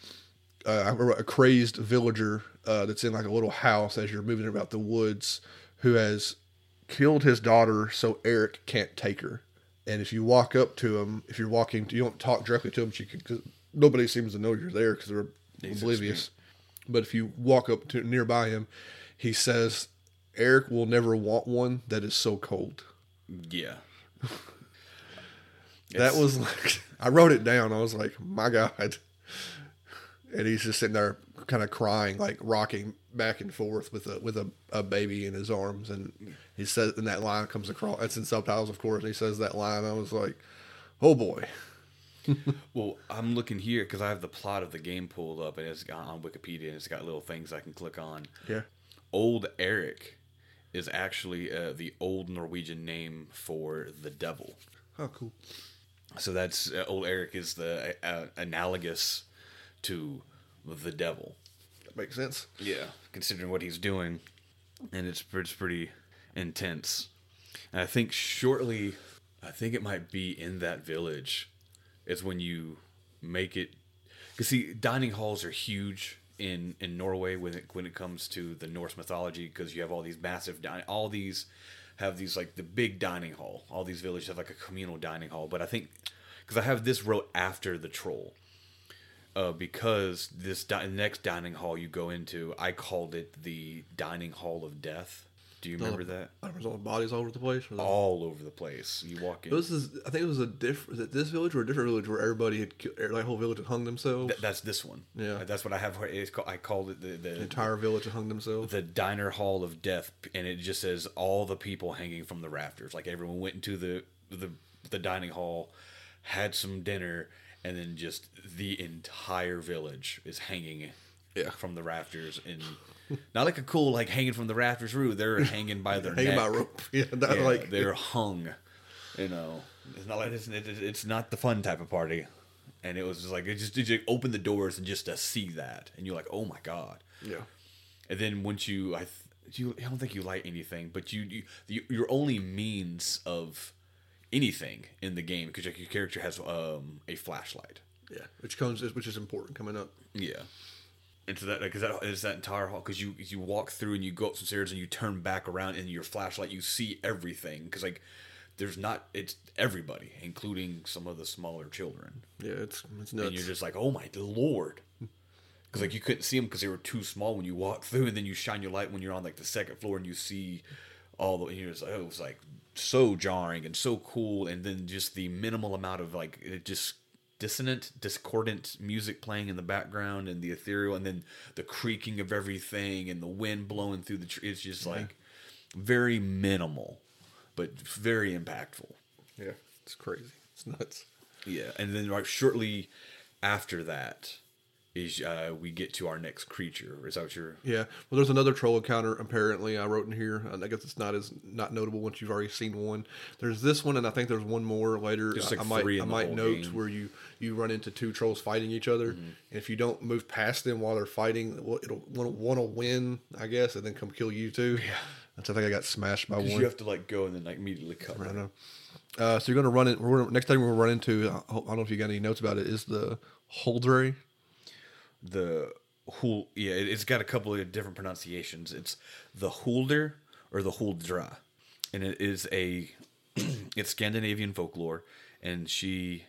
crazed villager that's in like a little house as you're moving about the woods, who has killed his daughter so Eric can't take her. And if you walk up to him, if you're walking, you don't talk directly to him. Because nobody seems to know you're there because they're oblivious. But if you walk up to nearby him, he says, Eric will never want one that is so cold. Yeah. That was like, I wrote it down. I was like, my God. And he's just sitting there kind of crying, like rocking back and forth with a baby in his arms. And he says, and that line comes across, it's in subtitles, of course. And he says that line. I was like, oh boy. Well, I'm looking here because I have the plot of the game pulled up, and it's got on Wikipedia, and it's got little things I can click on. Yeah. Old Eric is actually the old Norwegian name for the devil. Oh, cool. So that's Old Eric is the analogous to the devil. That makes sense. Yeah, considering what he's doing, and it's pretty intense. And I think shortly, I think it might be in that village, is when you make it. Because see, dining halls are huge in Norway when it comes to the Norse mythology, because you have all these massive all these have these like the big dining hall. All these villages have like a communal dining hall. But I think because I have this wrote after the troll. Because this next dining hall you go into, I called it the dining hall of death. Do you remember that? There's all bodies all over the place. All over the place. You walk in. I think it was a different. Is it this village or a different village where everybody had like whole village had hung themselves? That's this one. Yeah, that's what I have. I called it the entire village had hung themselves. The diner hall of death, and it just says all the people hanging from the rafters. Like everyone went into the dining hall, had some dinner, and then just the entire village is hanging. Yeah. From the rafters, and not like a cool like hanging from the rafters route. They're hanging by their neck. By rope. Yeah, like they're hung. You know, it's not like it's not the fun type of party. And it was just like you open the doors and just to see that, and you're like, oh my god. Yeah. And then once I don't think you light anything, but your only means of anything in the game, because like your character has a flashlight. Yeah, which is important coming up. Yeah. And so that is that entire hall, because you walk through and you go up some stairs and you turn back around and your flashlight you see everything, because like it's everybody, including some of the smaller children. Yeah, it's nuts. And you're just like, oh my lord, because like you couldn't see them because they were too small when you walk through, and then you shine your light when you're on like the second floor and you see and you're just like, it was like so jarring and so cool, and then just the minimal amount of like it just discordant music playing in the background, and the ethereal, and then the creaking of everything and the wind blowing through the trees. It's just like very minimal, but very impactful. Yeah, it's crazy. It's nuts. Yeah, and then like shortly after that is we get to our next creature. Is that what you're? Yeah. Well, there's another troll encounter. Apparently, I wrote in here. I guess it's not notable once you've already seen one. There's this one, and I think there's one more later. Like I might note where you run into two trolls fighting each other, and if you don't move past them while they're fighting, one will win, I guess, and then come kill you too. Yeah. That's I think I got smashed by one. You have to like go and then like immediately cover. I know. So you're going to run it. Next time we'll run into. I don't know if you got any notes about it. Is the Holdray. It's got a couple of different pronunciations. It's the Hulder or the Huldra, and it is it's Scandinavian folklore, and usually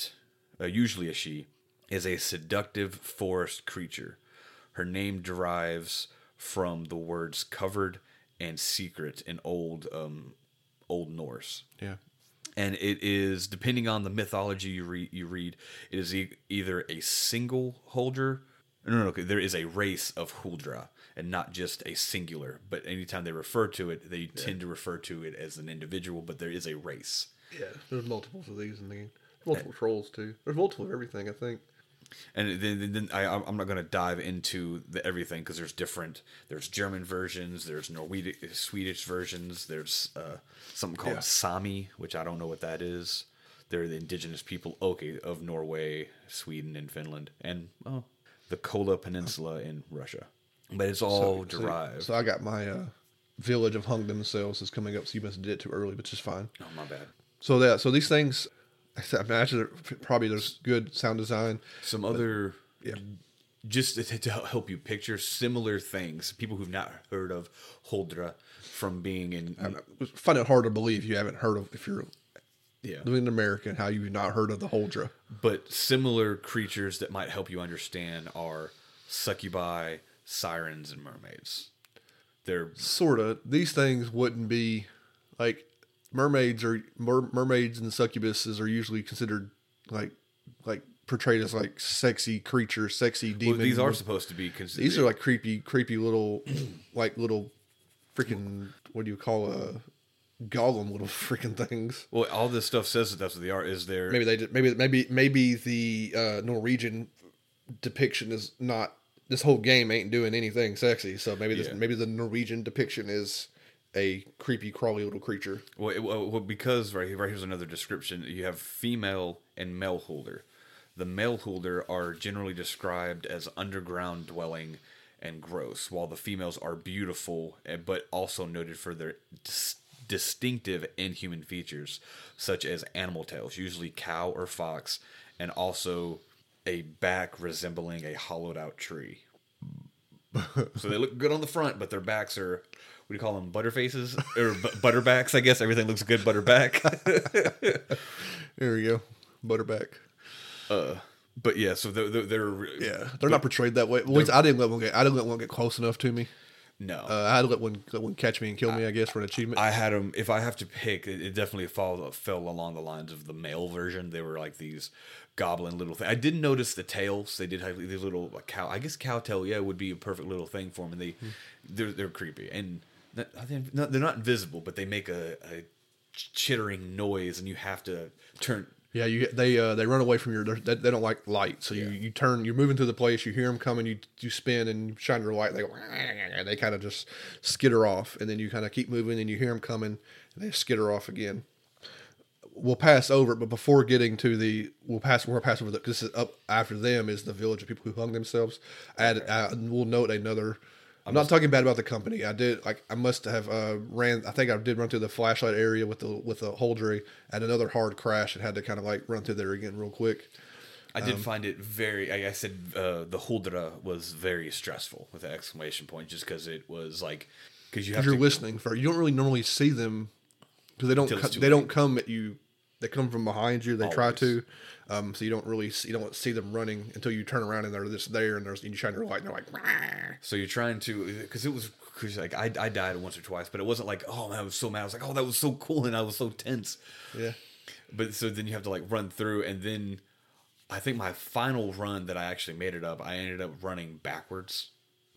a she, is a seductive forest creature. Her name derives from the words covered and secret in Old Norse. Yeah. And it is, depending on the mythology you read, it is either a single Huldra. No, there is a race of Huldra, and not just a singular. But anytime they refer to it, they tend to refer to it as an individual, but there is a race. Yeah, there's multiples of these in the game. Multiple trolls, too. There's multiple of everything, I think. And then I'm not going to dive into everything, because there's German versions, there's Swedish versions, there's something called Sami, which I don't know what that is. They're the indigenous people, of Norway, Sweden, and Finland, and the Kola Peninsula in Russia. But it's all derived. So I got my village of hung themselves is coming up, so you must have did it too early, which is fine. Oh, my bad. So these things, I imagine probably there's good sound design. Some other, just to help you picture similar things, people who've not heard of Huldra from being in. I find it hard to believe you haven't heard of, if you're living in America, how you've not heard of the Huldra. But similar creatures that might help you understand are succubi, sirens, and mermaids. They're sort of, these things wouldn't be like mermaids and succubuses are usually considered like portrayed as like sexy creatures, sexy demons. Well, these are supposed to be considered. These are like creepy little like little freaking, what do you call golem little freaking things. Well, all this stuff says that that's what they are. Is there maybe the Norwegian depiction is not, this whole game ain't doing anything sexy, so maybe the Norwegian depiction is a creepy, crawly little creature. Well, because right here's another description. You have female and male holder. The male holder are generally described as underground dwelling and gross, while the females are beautiful, but also noted for their distinctive inhuman features, such as animal tails, usually cow or fox, and also a back resembling a hollowed out tree. So they look good on the front, but their backs are, what do you call them, butterfaces? Or butterbacks, I guess. Everything looks good butterback. There we go. Butterback. But yeah, so they're not portrayed that way. At least I didn't let one get close enough to me. No. I had to let one catch me and kill me, I guess, for an achievement. I had them, if I have to pick, it definitely fell along the lines of the male version. They were like these goblin little things. I didn't notice the tails. They did have these little cow. I guess cow tail, would be a perfect little thing for them. And they're creepy. And they're not invisible, but they make a chittering noise, and you have to turn. Yeah, they run away from they don't like light, so you turn, you're moving through the place, you hear them coming, you spin and shine your light, they kind of just skitter off, and then you kind of keep moving, and you hear them coming, and they skitter off again. We'll pass over it, but before getting to we'll pass over this is up after them is the village of people who hung themselves. We'll note another. I'm not talking bad about the company. I must have I think I did run through the flashlight area with the Holdry at another hard crash and had to kind of run through there again real quick. I did find it very, I said the Holdra was very stressful with the exclamation point, just because it was because you're listening for, you don't really normally see them because they don't come at you. They come from behind you. They try to, so you don't see them running until you turn around and they're just there, and you shine your light and they're like. Rah. So you're trying to, because I died once or twice, but it wasn't like, oh man, I was so mad. I was like, oh, that was so cool, and I was so tense. Yeah. But so then you have to run through, and then I think my final run that I actually made it up, I ended up running backwards.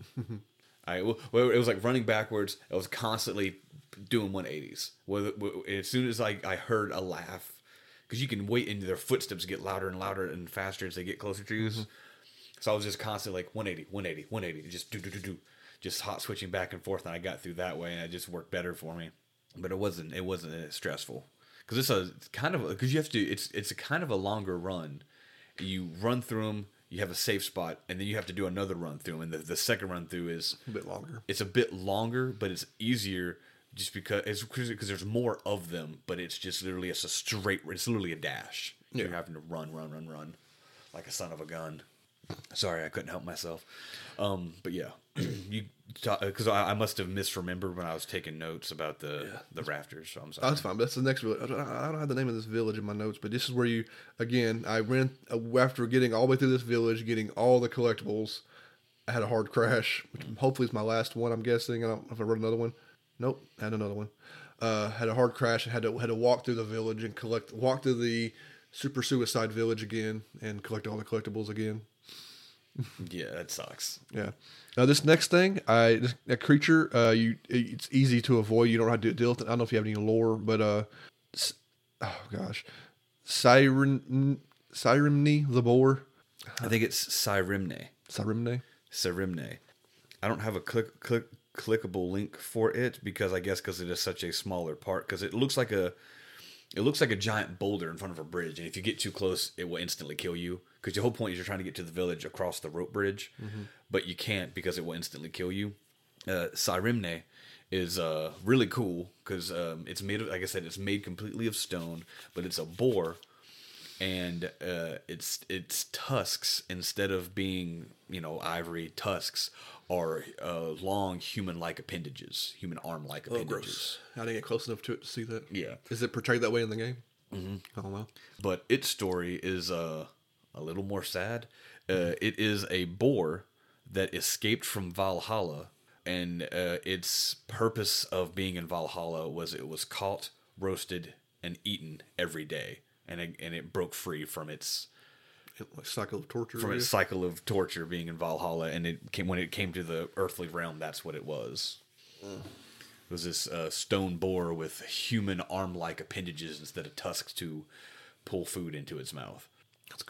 It was like running backwards. I was constantly doing 180s. As soon as I heard a laugh, because you can wait and their footsteps get louder and louder and faster as they get closer to you. Mm-hmm. So I was just constantly 180, just do, just hot switching back and forth, and I got through that way, and it just worked better for me. But it wasn't as stressful because it's kind of because you have to. It's a kind of a longer run. You run through them. You have a safe spot, and then you have to do another run through. And the second run through is a bit longer. It's a bit longer, but it's easier just because there's more of them. But it's just literally it's literally a dash. Yeah. You're having to run like a son of a gun. Sorry, I couldn't help myself. But yeah, because I must have misremembered when I was taking notes about the rafters. So I'm sorry. Oh, that's fine. But that's the next village. I don't have the name of this village in my notes, but this is where I ran after getting all the way through this village, getting all the collectibles. I had a hard crash, which hopefully is my last one. I'm guessing. I don't know if I wrote another one. Nope, I had another one. Had a hard crash and had to walk through the village and walk through the Super Suicide Village again and collect all the collectibles again. Yeah, that sucks. Yeah. Now this next thing, that creature, it's easy to avoid. You don't have to deal with it. I don't know if you have any lore, but oh gosh, Cyremne the boar. I think it's Cyremne. Cyremne. I don't have a clickable link for it because it is such a smaller part. Because it looks like a giant boulder in front of a bridge, and if you get too close, it will instantly kill you. Because the whole point is you're trying to get to the village across the rope bridge, but you can't because it will instantly kill you. Cyremne is really cool because it's made of, like I said, it's made completely of stone, but it's a boar, and its tusks, instead of being ivory, tusks are long human-like appendages, human arm-like appendages. Gross. I didn't get close enough to it to see that. Yeah. Is it portrayed that way in the game? Mm-hmm. I don't know. But its story is a little more sad. It is a boar that escaped from Valhalla, and its purpose of being in Valhalla was it was caught, roasted, and eaten every day, and it broke free from its cycle of torture. From its cycle of torture, being in Valhalla, and when it came to the earthly realm, that's what it was. It was this stone boar with human arm-like appendages instead of tusks to pull food into its mouth. That's cool.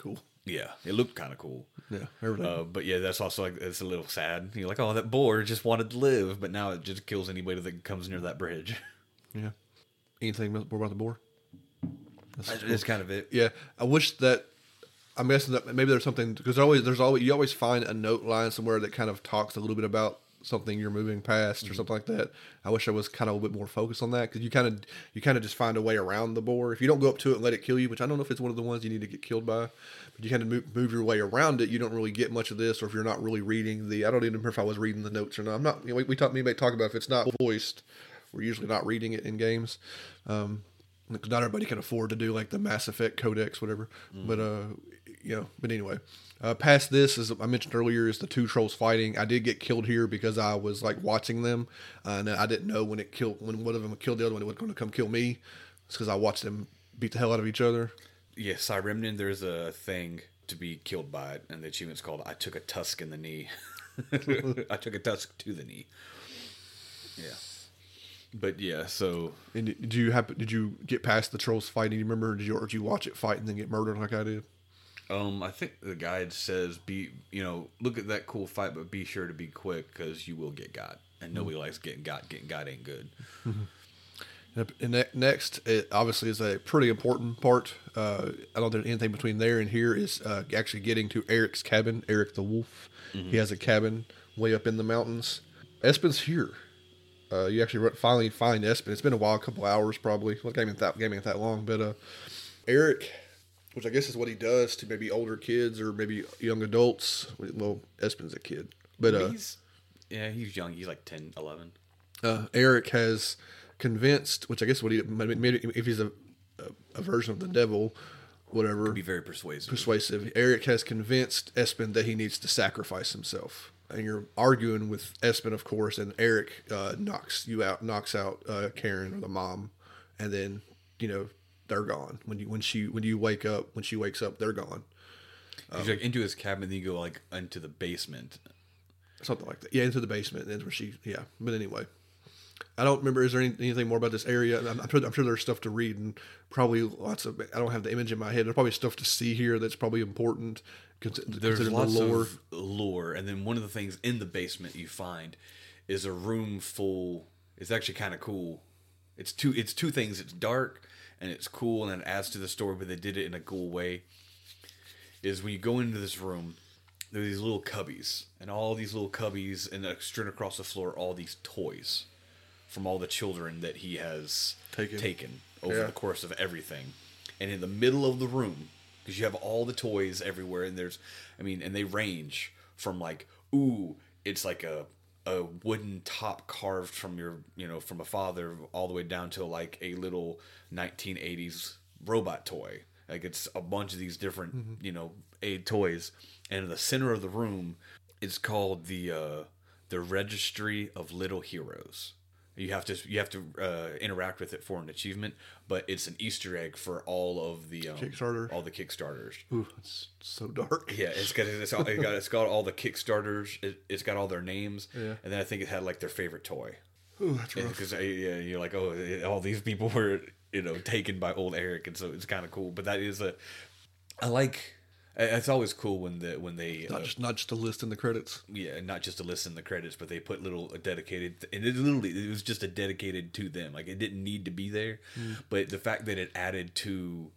Yeah, it looked kind of cool. Yeah, everything. But yeah, that's also like it's a little sad. You're like, oh, that boar just wanted to live, but now it just kills anybody that comes near that bridge. Yeah. Anything more about the boar? That's kind of it. Yeah, I wish that. I'm guessing that maybe there's something because there's always you always find a note line somewhere that kind of talks a little bit about something you're moving past or something like that. I wish I was kind of a bit more focused on that because you kind of just find a way around the boar. If you don't go up to it and let it kill you, which I don't know if it's one of the ones you need to get killed by, but you kind of move your way around it. You don't really get much of this, or if you're not really reading I don't even remember if I was reading the notes or not. I'm not. You know, we may talk about if it's not voiced, we're usually not reading it in games. Because not everybody can afford to do like the Mass Effect Codex, whatever. But but anyway, past this, as I mentioned earlier, is the two trolls fighting. I did get killed here because I was like watching them, and I didn't know when one of them killed the other one, it was going to come kill me. It's because I watched them beat the hell out of each other. Yeah, Cyremnin, there's a thing to be killed by it, and the achievement's called "I took a tusk in the knee." I took a tusk to the knee. Yeah. But yeah, so And did you get past the trolls fighting? Do you remember? Or did you watch it fight and then get murdered like I did? I think the guide says look at that cool fight, but be sure to be quick because you will get got, and nobody likes getting got. Getting got ain't good. And next, it obviously is a pretty important part. I don't think anything between there and here is actually getting to Eric's cabin. Eric the wolf. He has a cabin way up in the mountains. Espen's here. You actually finally find Espen. It's been a while, a couple hours probably. Well, gaming that long, but Eric, which I guess is what he does to maybe older kids or maybe young adults. Well, Espen's a kid, but he's young. He's like 10, 11. Eric has convinced, which I guess what he maybe if he's a version of the devil, whatever, Could be very persuasive. Persuasive. Eric has convinced Espen that he needs to sacrifice himself. And you're arguing with Espen, of course, and Eric knocks out Karen or the mom, and then they're gone. When she wakes up, they're gone. He's like into his cabin, then you go like into the basement, something like that. Yeah, into the basement. And that's where But anyway, I don't remember. Is there anything more about this area? I'm sure there's stuff to read and probably lots of. I don't have the image in my head. There's probably stuff to see here that's probably important. There's lots of lore, and then one of the things in the basement you find is a room full. It's actually kind of cool. It's two things. It's dark and it's cool, and it adds to the story, but they did it in a cool way. Is when you go into this room, there are these little cubbies, and all these little cubbies, and strewn across the floor, all these toys from all the children that he has taken over the course of everything, and in the middle of the room. Because you have all the toys everywhere, and and they range from like, it's like a wooden top carved from from a father, all the way down to like a little 1980s robot toy. Like it's a bunch of these different, toys, and in the center of the room, it's called the Registry of Little Heroes. You have to interact with it for an achievement, but it's an Easter egg for all of the all the Kickstarters. Ooh, that's so dark. Yeah, it's got all the Kickstarters. It's got all their names, yeah. And then I think it had like their favorite toy. Ooh, that's rough. Because you're like, all these people were taken by old Eric, and so it's kind of cool. But that is I like. It's always cool when they not just a list in the credits. Yeah, not just a list in the credits, but they put little dedicated, and it was just a dedicated to them. Like it didn't need to be there, but the fact that it added to,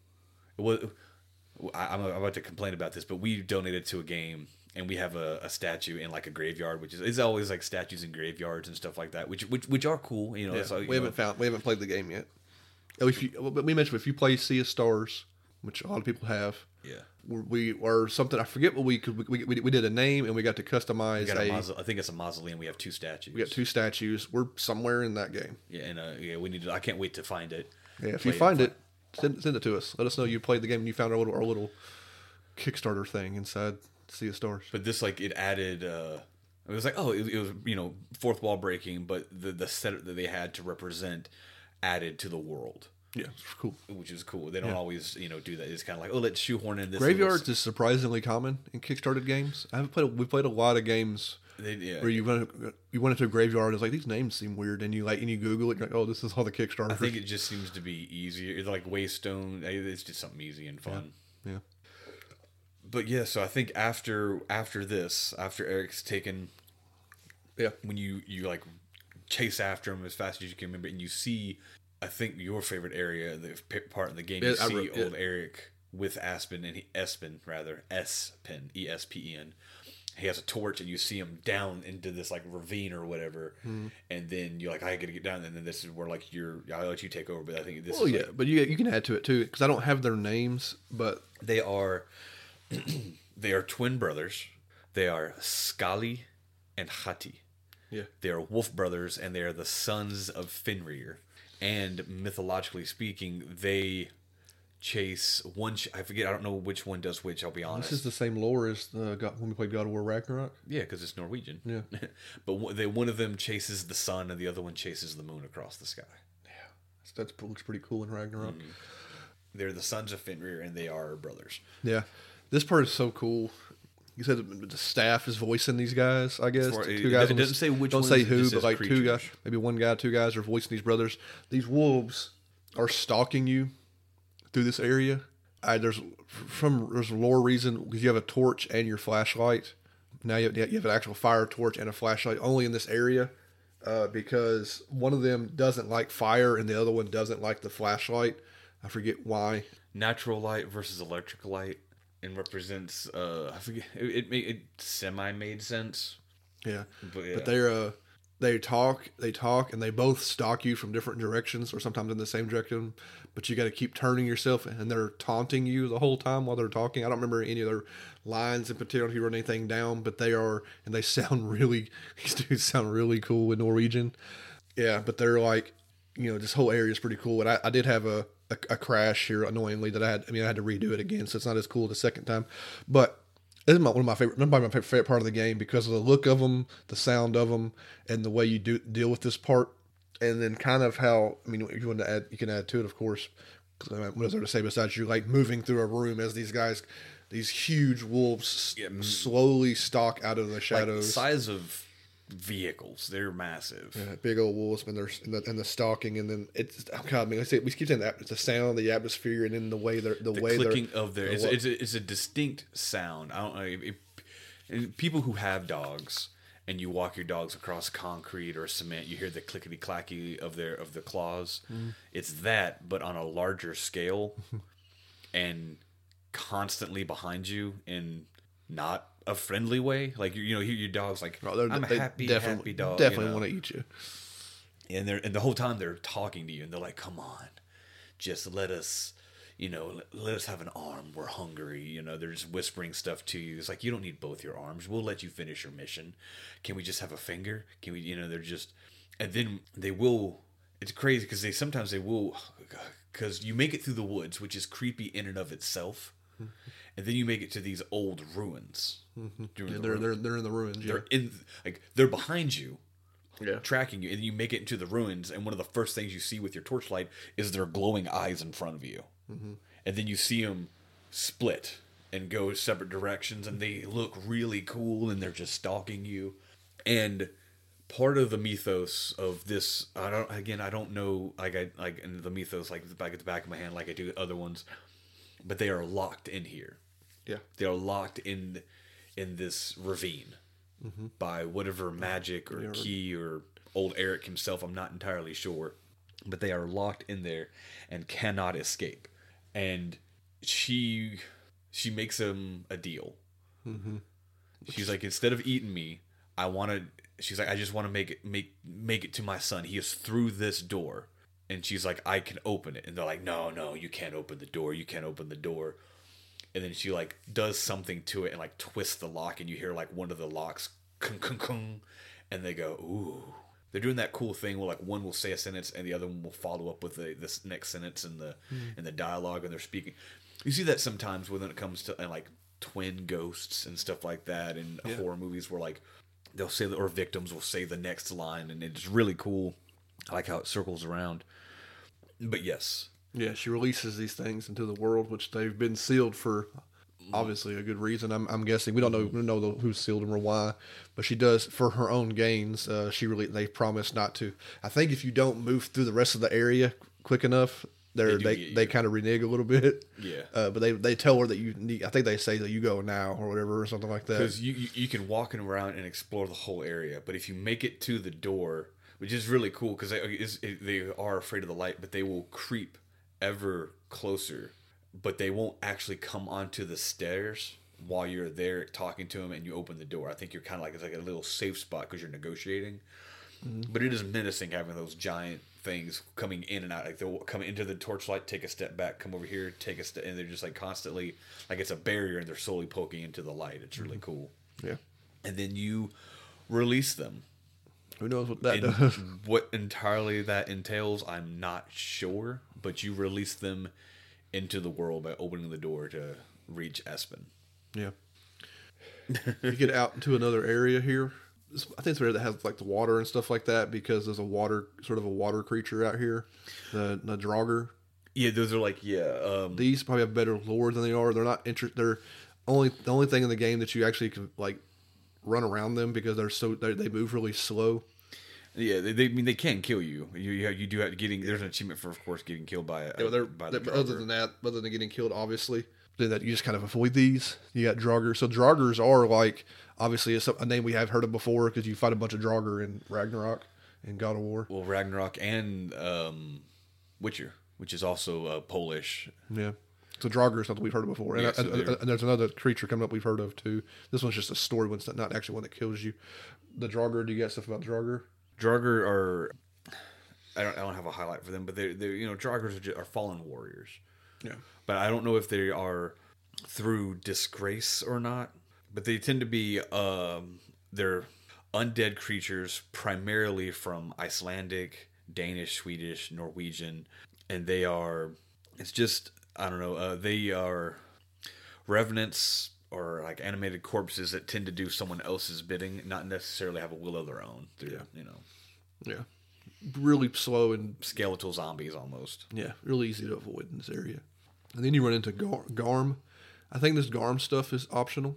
I'm about to complain about this, but we donated to a game, and we have a statue in like a graveyard, which is always like statues in graveyards and stuff like that, which are cool. Yeah, so, we haven't played the game yet. But we mentioned if you play Sea of Stars, which a lot of people have. Yeah, we or something. I forget what we did a name and we got to customize. I think it's a mausoleum. We have two statues. We got two statues. We're somewhere in that game. Yeah, and we need to. I can't wait to find it. Yeah, if you find it, send it to us. Let us know you played the game and you found our little Kickstarter thing inside Sea of Stars. But this it added. It was like it was fourth wall breaking, but the set that they had to represent added to the world. Yeah, it's cool. Which is cool. They don't always, do that. It's kind of like, let's shoehorn in this. Graveyards is surprisingly common in Kickstarted games. We played a lot of games where you went into a graveyard and it's like, these names seem weird, and you Google it, you're like, oh, this is all the Kickstarters. I think it just seems to be easier. It's like Waystone. It's just something easy and fun. Yeah. But yeah, so I think after Eric's taken, Yeah. when you like chase after him as fast as you can remember, and you see, I think your favorite area, the part in the game, you see old Eric with Espen, Espen. He has a torch, and you see him down into this like ravine or whatever, and then you're like, I gotta get down, and then this is where like I'll let you take over, but I think this. Well, is but you can add to it too, because I don't have their names, but they are twin brothers. They are Skali and Hati. Yeah, they are wolf brothers, and they are the sons of Fenrir. And mythologically speaking, they chase one. I forget. I don't know which one does which. I'll be honest. This is the same lore as when we played God of War Ragnarok. Yeah, because it's Norwegian. Yeah, but one of them chases the sun, and the other one chases the moon across the sky. Yeah, that looks pretty cool in Ragnarok. Mm-hmm. They're the sons of Fenrir, and they are brothers. Yeah, this part is so cool. You said the staff is voicing these guys. I guess two guys. It doesn't say which. Don't say who, but like creatures. Two guys, maybe one guy, two guys are voicing these brothers. These wolves are stalking you through this area. There's a lore reason, because you have a torch and your flashlight. Now you have an actual fire torch and a flashlight only in this area, because one of them doesn't like fire and the other one doesn't like the flashlight. I forget why. Natural light versus electric light, and represents I forget, it semi made sense. Yeah, but they talk and they both stalk you from different directions, or sometimes in the same direction, but you got to keep turning yourself, and they're taunting you the whole time while they're talking. I don't remember any of their lines in particular if you wrote anything down, but they sound really, these dudes sound really cool in Norwegian. Yeah, but they're like, this whole area is pretty cool. And I did have a crash here, annoyingly, that I had to redo it again, so it's not as cool the second time. But this is one of my favorite part of the game, because of the look of them, the sound of them, and the way you deal with this part, and then kind of how, if you want to add, you can add to it, of course. What is there to say besides you like moving through a room as these huge wolves slowly stalk out of the shadows, like size of vehicles. They're massive. Yeah, big old wolves, and the stalking, and then it's we keep saying that it's the sound, the atmosphere, and then the way the way clicking of their it's a distinct sound. I don't know. And people who have dogs, and you walk your dogs across concrete or cement, you hear the clickety clacky of the claws. It's that, but on a larger scale, and constantly behind you in not a friendly way. Like your dog's like, I'm a happy dog. Definitely want to eat you. And the whole time they're talking to you, and they're like, "Come on, just let us have an arm. We're hungry." They're just whispering stuff to you. It's like, you don't need both your arms. We'll let you finish your mission. Can we just have a finger? Can we? They're just, and then they will. It's crazy because they will, because you make it through the woods, which is creepy in and of itself. And then you make it to these old ruins. They're in the ruins. Yeah. They're behind you, yeah, tracking you, and you make it into the ruins. And one of the first things you see with your torchlight is their glowing eyes in front of you. And then you see them split and go separate directions, and they look really cool, and they're just stalking you. And part of the mythos of this, I don't know, like in the mythos, like at the back of my hand, like I do other ones. But they are locked in here. Yeah, they are locked in this ravine by whatever magic or key, or old Eric himself. I'm not entirely sure, but they are locked in there and cannot escape. And she makes him a deal. She's like, instead of eating me, I just want to make it to my son. He is through this door. And she's like, I can open it. And they're like, no, you can't open the door. You can't open the door. And then she like does something to it and like twists the lock, and you hear like one of the locks, kung, kung, kung, and they go, ooh. They're doing that cool thing where like one will say a sentence and the other one will follow up with this next sentence in the dialogue, and they're speaking. You see that sometimes when it comes to like twin ghosts and stuff like that in horror movies, where like they'll say, or victims will say the next line, and it's really cool. I like how it circles around. But yes. Yeah, she releases these things into the world, which they've been sealed for obviously a good reason. I'm guessing. We don't know who sealed them or why, but she does for her own gains. They promise not to. I think if you don't move through the rest of the area quick enough, they kind of renege a little bit. Yeah. But they tell her that you need. I think they say that you go now or whatever or something like that. Because you can walk around and explore the whole area, but if you make it to the door, which is really cool because they are afraid of the light, but they will creep ever closer, but they won't actually come onto the stairs while you're there talking to them and you open the door. I think you're kind of like, it's like a little safe spot because you're negotiating. Mm-hmm. But it is menacing having those giant things coming in and out. Like they'll come into the torchlight, take a step back, come over here, take a step, and they're just like constantly, like it's a barrier and they're slowly poking into the light. It's really cool. Yeah. And then you release them. Who knows what that does? What entirely that entails, I'm not sure. But you release them into the world by opening the door to reach Espen. Yeah. You get out into another area here. I think it's where that has like the water and stuff like that because there's a water creature out here, the Draugr. Yeah, those are like these probably have better lore than they are. They're not They're the only thing in the game that you actually can like run around them because they move really slow. Yeah, they can kill you. You do have to there's an achievement for, of course, getting killed by the Draugr. Other than getting killed, obviously, then that you just kind of avoid these. You got Draugr. So Draugrs are like obviously a name we have heard of before because you fight a bunch of Draugr in Ragnarok and God of War. Well, Ragnarok and Witcher, which is also Polish. Yeah. So Draugr is something we've heard of before. And, and there's another creature coming up we've heard of too. This one's just a story one, it's not actually one that kills you. The Draugr, do you got stuff about Draugr? Draugr are, I don't have a highlight for them, but they're Draugrs are fallen warriors. Yeah. But I don't know if they are through disgrace or not. But they tend to be they're undead creatures, primarily from Icelandic, Danish, Swedish, Norwegian, and they are. It's just I don't know. They are revenants or like animated corpses that tend to do someone else's bidding, not necessarily have a will of their own. Yeah. Really slow and skeletal zombies almost. Yeah, really easy to avoid in this area. And then you run into Garm. I think this Garm stuff is optional.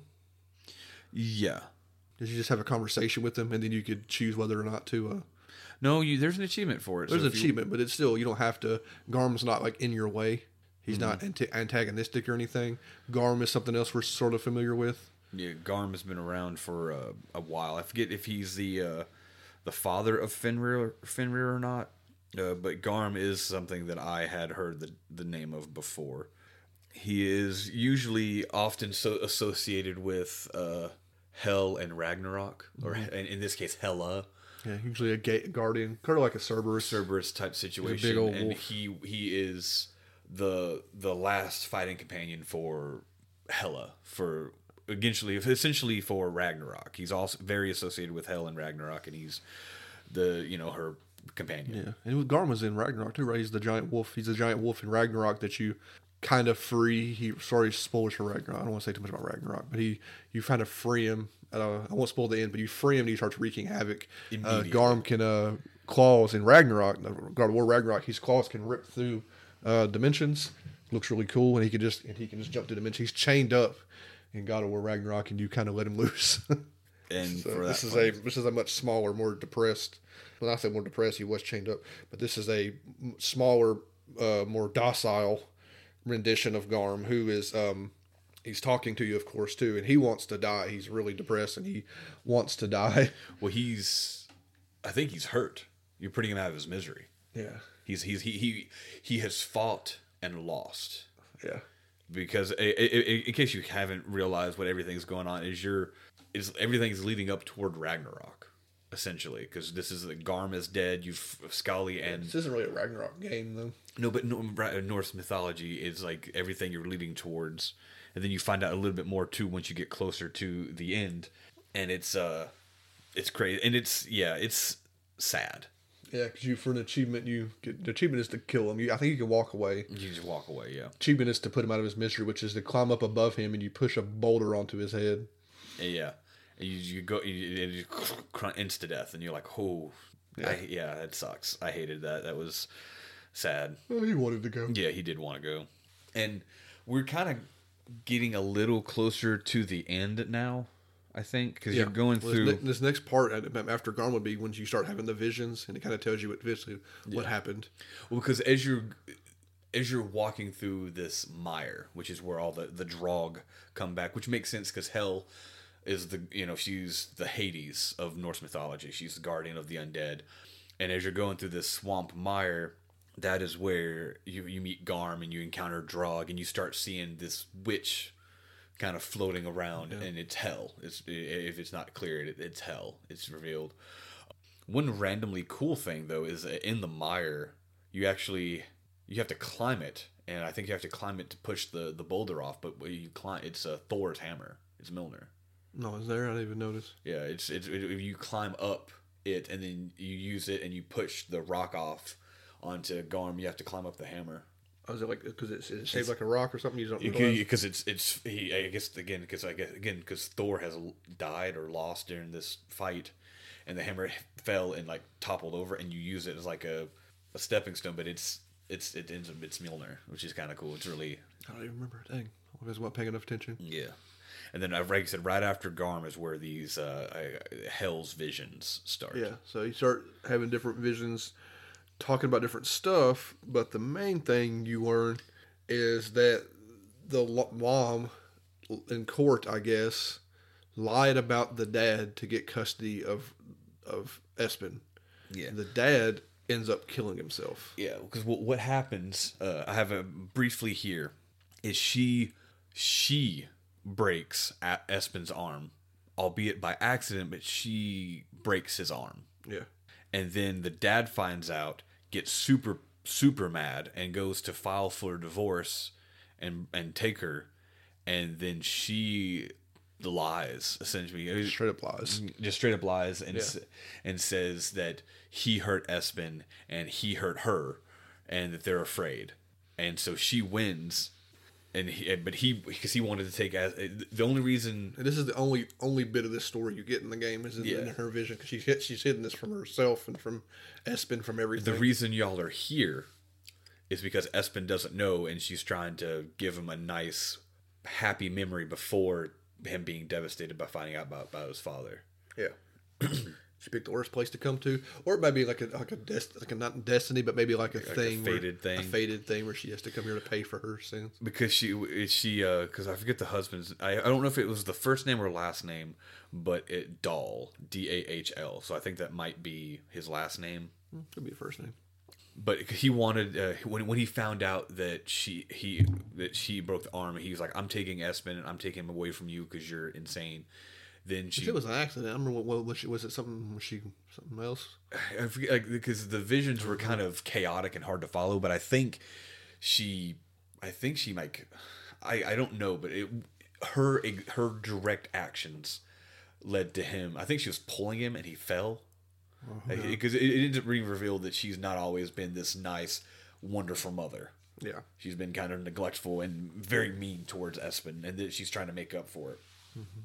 Yeah. Because you just have a conversation with them, and then you could choose whether or not to... No, there's an achievement for it. There's an achievement, but it's still, you don't have to... Garm's not, like, in your way. He's not antagonistic or anything. Garm is something else we're sort of familiar with. Yeah, Garm has been around for a while. I forget if he's the father of Fenrir or not. But Garm is something that I had heard the name of before. He is usually often associated with Hell and Ragnarok, or in this case, Hela. Yeah, usually a guardian, kind of like a Cerberus type situation. Big old and wolf. He is the last fighting companion for Hela, essentially for Ragnarok. He's also very associated with Hel and Ragnarok, and he's her companion. Yeah, and Garm was in Ragnarok too, right? He's the giant wolf. He's a giant wolf in Ragnarok that you kind of free. Sorry, spoilers for Ragnarok. I don't want to say too much about Ragnarok, but you kind of free him. I won't spoil the end, but you free him and he starts wreaking havoc. Garm can claws in Ragnarok, God of War Ragnarok. His claws can rip through dimensions. Looks really cool, and he can just jump through dimensions. He's chained up in God of War Ragnarok, and you kind of let him loose. And so for this is a much smaller, more depressed. When I say more depressed, he was chained up, but this is a smaller, more docile rendition of Garm, who is he's talking to you, of course, too, and he wants to die. He's really depressed, and he wants to die. Well, I think he's hurt. You're putting him out of his misery. Yeah, he has fought and lost. Yeah, because in case you haven't realized what everything's going on everything's leading up toward Ragnarok, essentially, because this is Garm is dead. You've Scully and this isn't really a Ragnarok game though. No, but Norse mythology is like everything you're leading towards, and then you find out a little bit more too once you get closer to the end, and it's crazy, and it's sad. Yeah, because for an achievement, the achievement is to kill him. I think you can walk away. You just walk away, yeah. Achievement is to put him out of his misery, which is to climb up above him and you push a boulder onto his head. Yeah, and you insta death, and you're like, oh, yeah, that sucks. I hated that. That was sad. Well, he wanted to go. Yeah, he did want to go, and we're kind of getting a little closer to the end now. I think because you're going through this next part after Garm would be when you start having the visions, and it kind of tells you what happened. Well, because as you're walking through this mire, which is where all the Draug come back, which makes sense because Hel is she's the Hades of Norse mythology. She's the guardian of the undead. And as you're going through this swamp mire, that is where you meet Garm and you encounter Draug, and you start seeing this witch kind of floating around, and it's Hel. If it's not clear, it's Hel. It's revealed. One randomly cool thing, though, is in the mire, you have to climb it, and I think you have to climb it to push the boulder off. But when you climb, it's Thor's hammer. It's Mjolnir. No, is there? I didn't even notice. Yeah, it's you climb up it, and then you use it, and you push the rock off onto Garm. You have to climb up the hammer. Oh, is it like because it's shaped like a rock or something? You don't because because Thor has died or lost during this fight, and the hammer fell and like toppled over, and you use it as like a stepping stone, but it's Mjolnir, which is kind of cool. It's really, I don't even remember a thing. I wasn't paying enough attention. Yeah, and then like I said, right after Garm is where these Hel's visions start. Yeah, so you start having different visions, talking about different stuff, but the main thing you learn is that the mom in court, I guess, lied about the dad to get custody of Espen. Yeah, the dad ends up killing himself. Yeah, because what happens, I have a briefly here, is she breaks Espen's arm, albeit by accident, but she breaks his arm. Yeah. And then the dad finds out, gets super mad, and goes to file for divorce and take her, and then she lies, essentially. Straight up lies. Just straight up lies and says that he hurt Espen and he hurt her and that they're afraid. And so she wins, because he wanted to take the only reason. And this is the only bit of this story you get in the game is in her vision, because she's hidden this from herself and from Espen, from everything. The reason y'all are here is because Espen doesn't know, and she's trying to give him a nice, happy memory before him being devastated by finding out about his father. Yeah. She picked the worst place to come to, or it might be like not destiny, but maybe like a fated thing where she has to come here to pay for her sins. Because because I forget the husband's. I don't know if it was the first name or last name, but Dahl, Dahl. So I think that might be his last name. Could be the first name. But he wanted when he found out that she broke the arm, he was like, "I'm taking Espen and I'm taking him away from you because you're insane." Then it was an accident. I remember was it something? Was she something else? I forget, because the visions were kind of chaotic and hard to follow. But I think she like, I don't know, but her direct actions led to him. I think she was pulling him and he fell. Because it ends up being revealed that she's not always been this nice, wonderful mother. Yeah. She's been kind of neglectful and very mean towards Espen, and that she's trying to make up for it. Mm-hmm.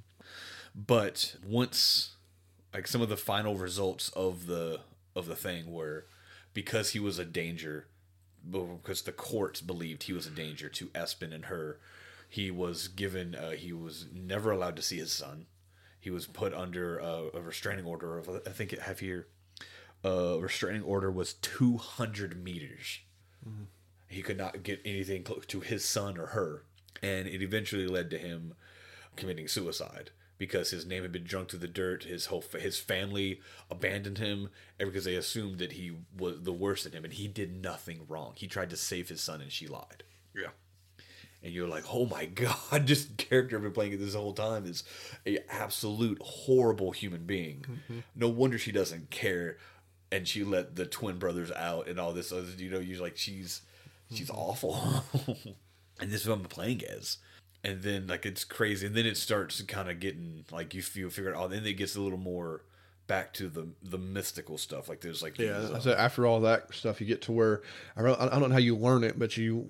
But once, like, some of the final results of the thing were, because he was a danger, because the courts believed he was a danger to Espen and her, he was given, he was never allowed to see his son. He was put under a restraining order of, I think I have here, restraining order was 200 meters. Mm-hmm. He could not get anything close to his son or her. And it eventually led to him committing suicide because his name had been drunk through the dirt. His family abandoned him because they assumed that he was the worst in him, and he did nothing wrong. He tried to save his son, and she lied. Yeah. And you're like, oh my God, this character I've been playing it this whole time is a absolute horrible human being. Mm-hmm. No wonder she doesn't care, and she let the twin brothers out and all this other, you're like, she's awful. And this is what I'm playing as. And then, like, it's crazy. And then it starts kind of getting, like, you figure it out. Then it gets a little more back to the mystical stuff. Like, there's, like... Yeah, so after all that stuff, you get to where... I don't know how you learn it, but you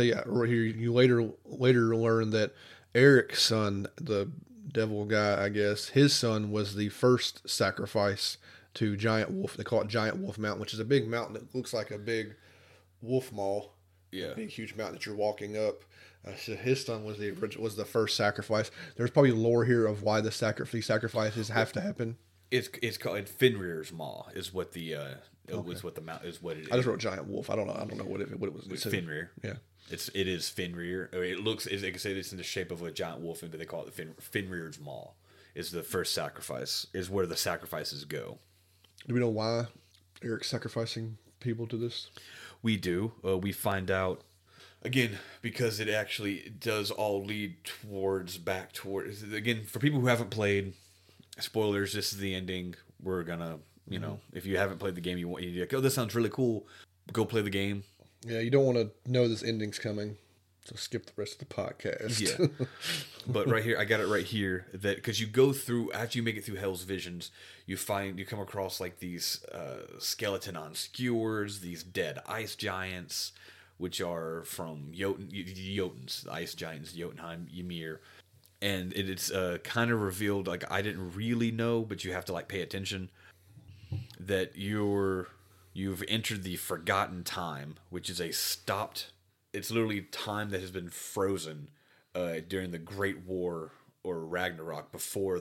later learn that Eric's son, the devil guy, I guess, his son was the first sacrifice to Giant Wolf. They call it Giant Wolf Mountain, which is a big mountain that looks like a big wolf maw. Yeah. A big, huge mountain that you're walking up. So his son was the first sacrifice. There's probably lore here of why these sacrifices have to happen. It's called Fenrir's Maw is what the Was what the mount is what it is. I just wrote giant wolf. I don't know what it was. It's Fenrir. Yeah. It is Fenrir. I mean, like I said, it's in the shape of a giant wolf, but they call it Fenrir's Maw. Is the first sacrifice, is where the sacrifices go. Do we know why Eric's sacrificing people to this? We do. We find out, again, because it actually does all lead back towards, again, for people who haven't played, spoilers, this is the ending. We're gonna, if you haven't played the game, you're like, oh, this sounds really cool. Go play the game. Yeah, you don't want to know this ending's coming. So skip the rest of the podcast. Yeah. But right here, I got it right here, that because you go through, after you make it through Hell's Visions, you come across like these skeleton on skewers, these dead ice giants, which are from Jotuns, the ice giants, Jotunheim, Ymir. And it's kind of revealed, like I didn't really know, but you have to like pay attention, that you've entered the Forgotten Time, which is it's literally time that has been frozen during the Great War or Ragnarok before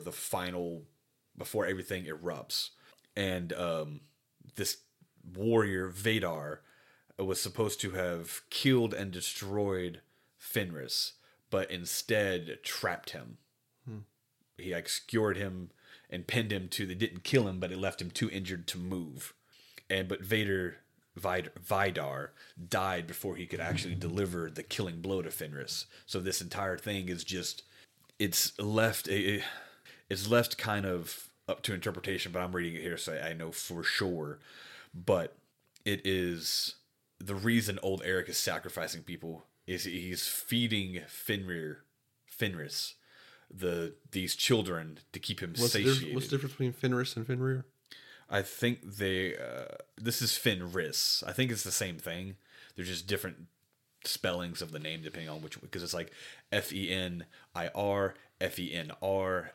everything erupts. And this warrior, Vadar, was supposed to have killed and destroyed Fenris, but instead trapped him. He skewered him and pinned him they didn't kill him, but it left him too injured to move. But Vidar died before he could actually deliver the killing blow to Fenris. So this entire thing is just, it's left kind of up to interpretation, but I'm reading it here, so I know for sure. But it is the reason old Eric is sacrificing people is he's feeding Fenris these children to keep him satiated. What's the difference between Fenris and Fenrir? I think this is Fenris. I think it's the same thing. They're just different spellings of the name depending on which, because it's like Fenir, Fenr,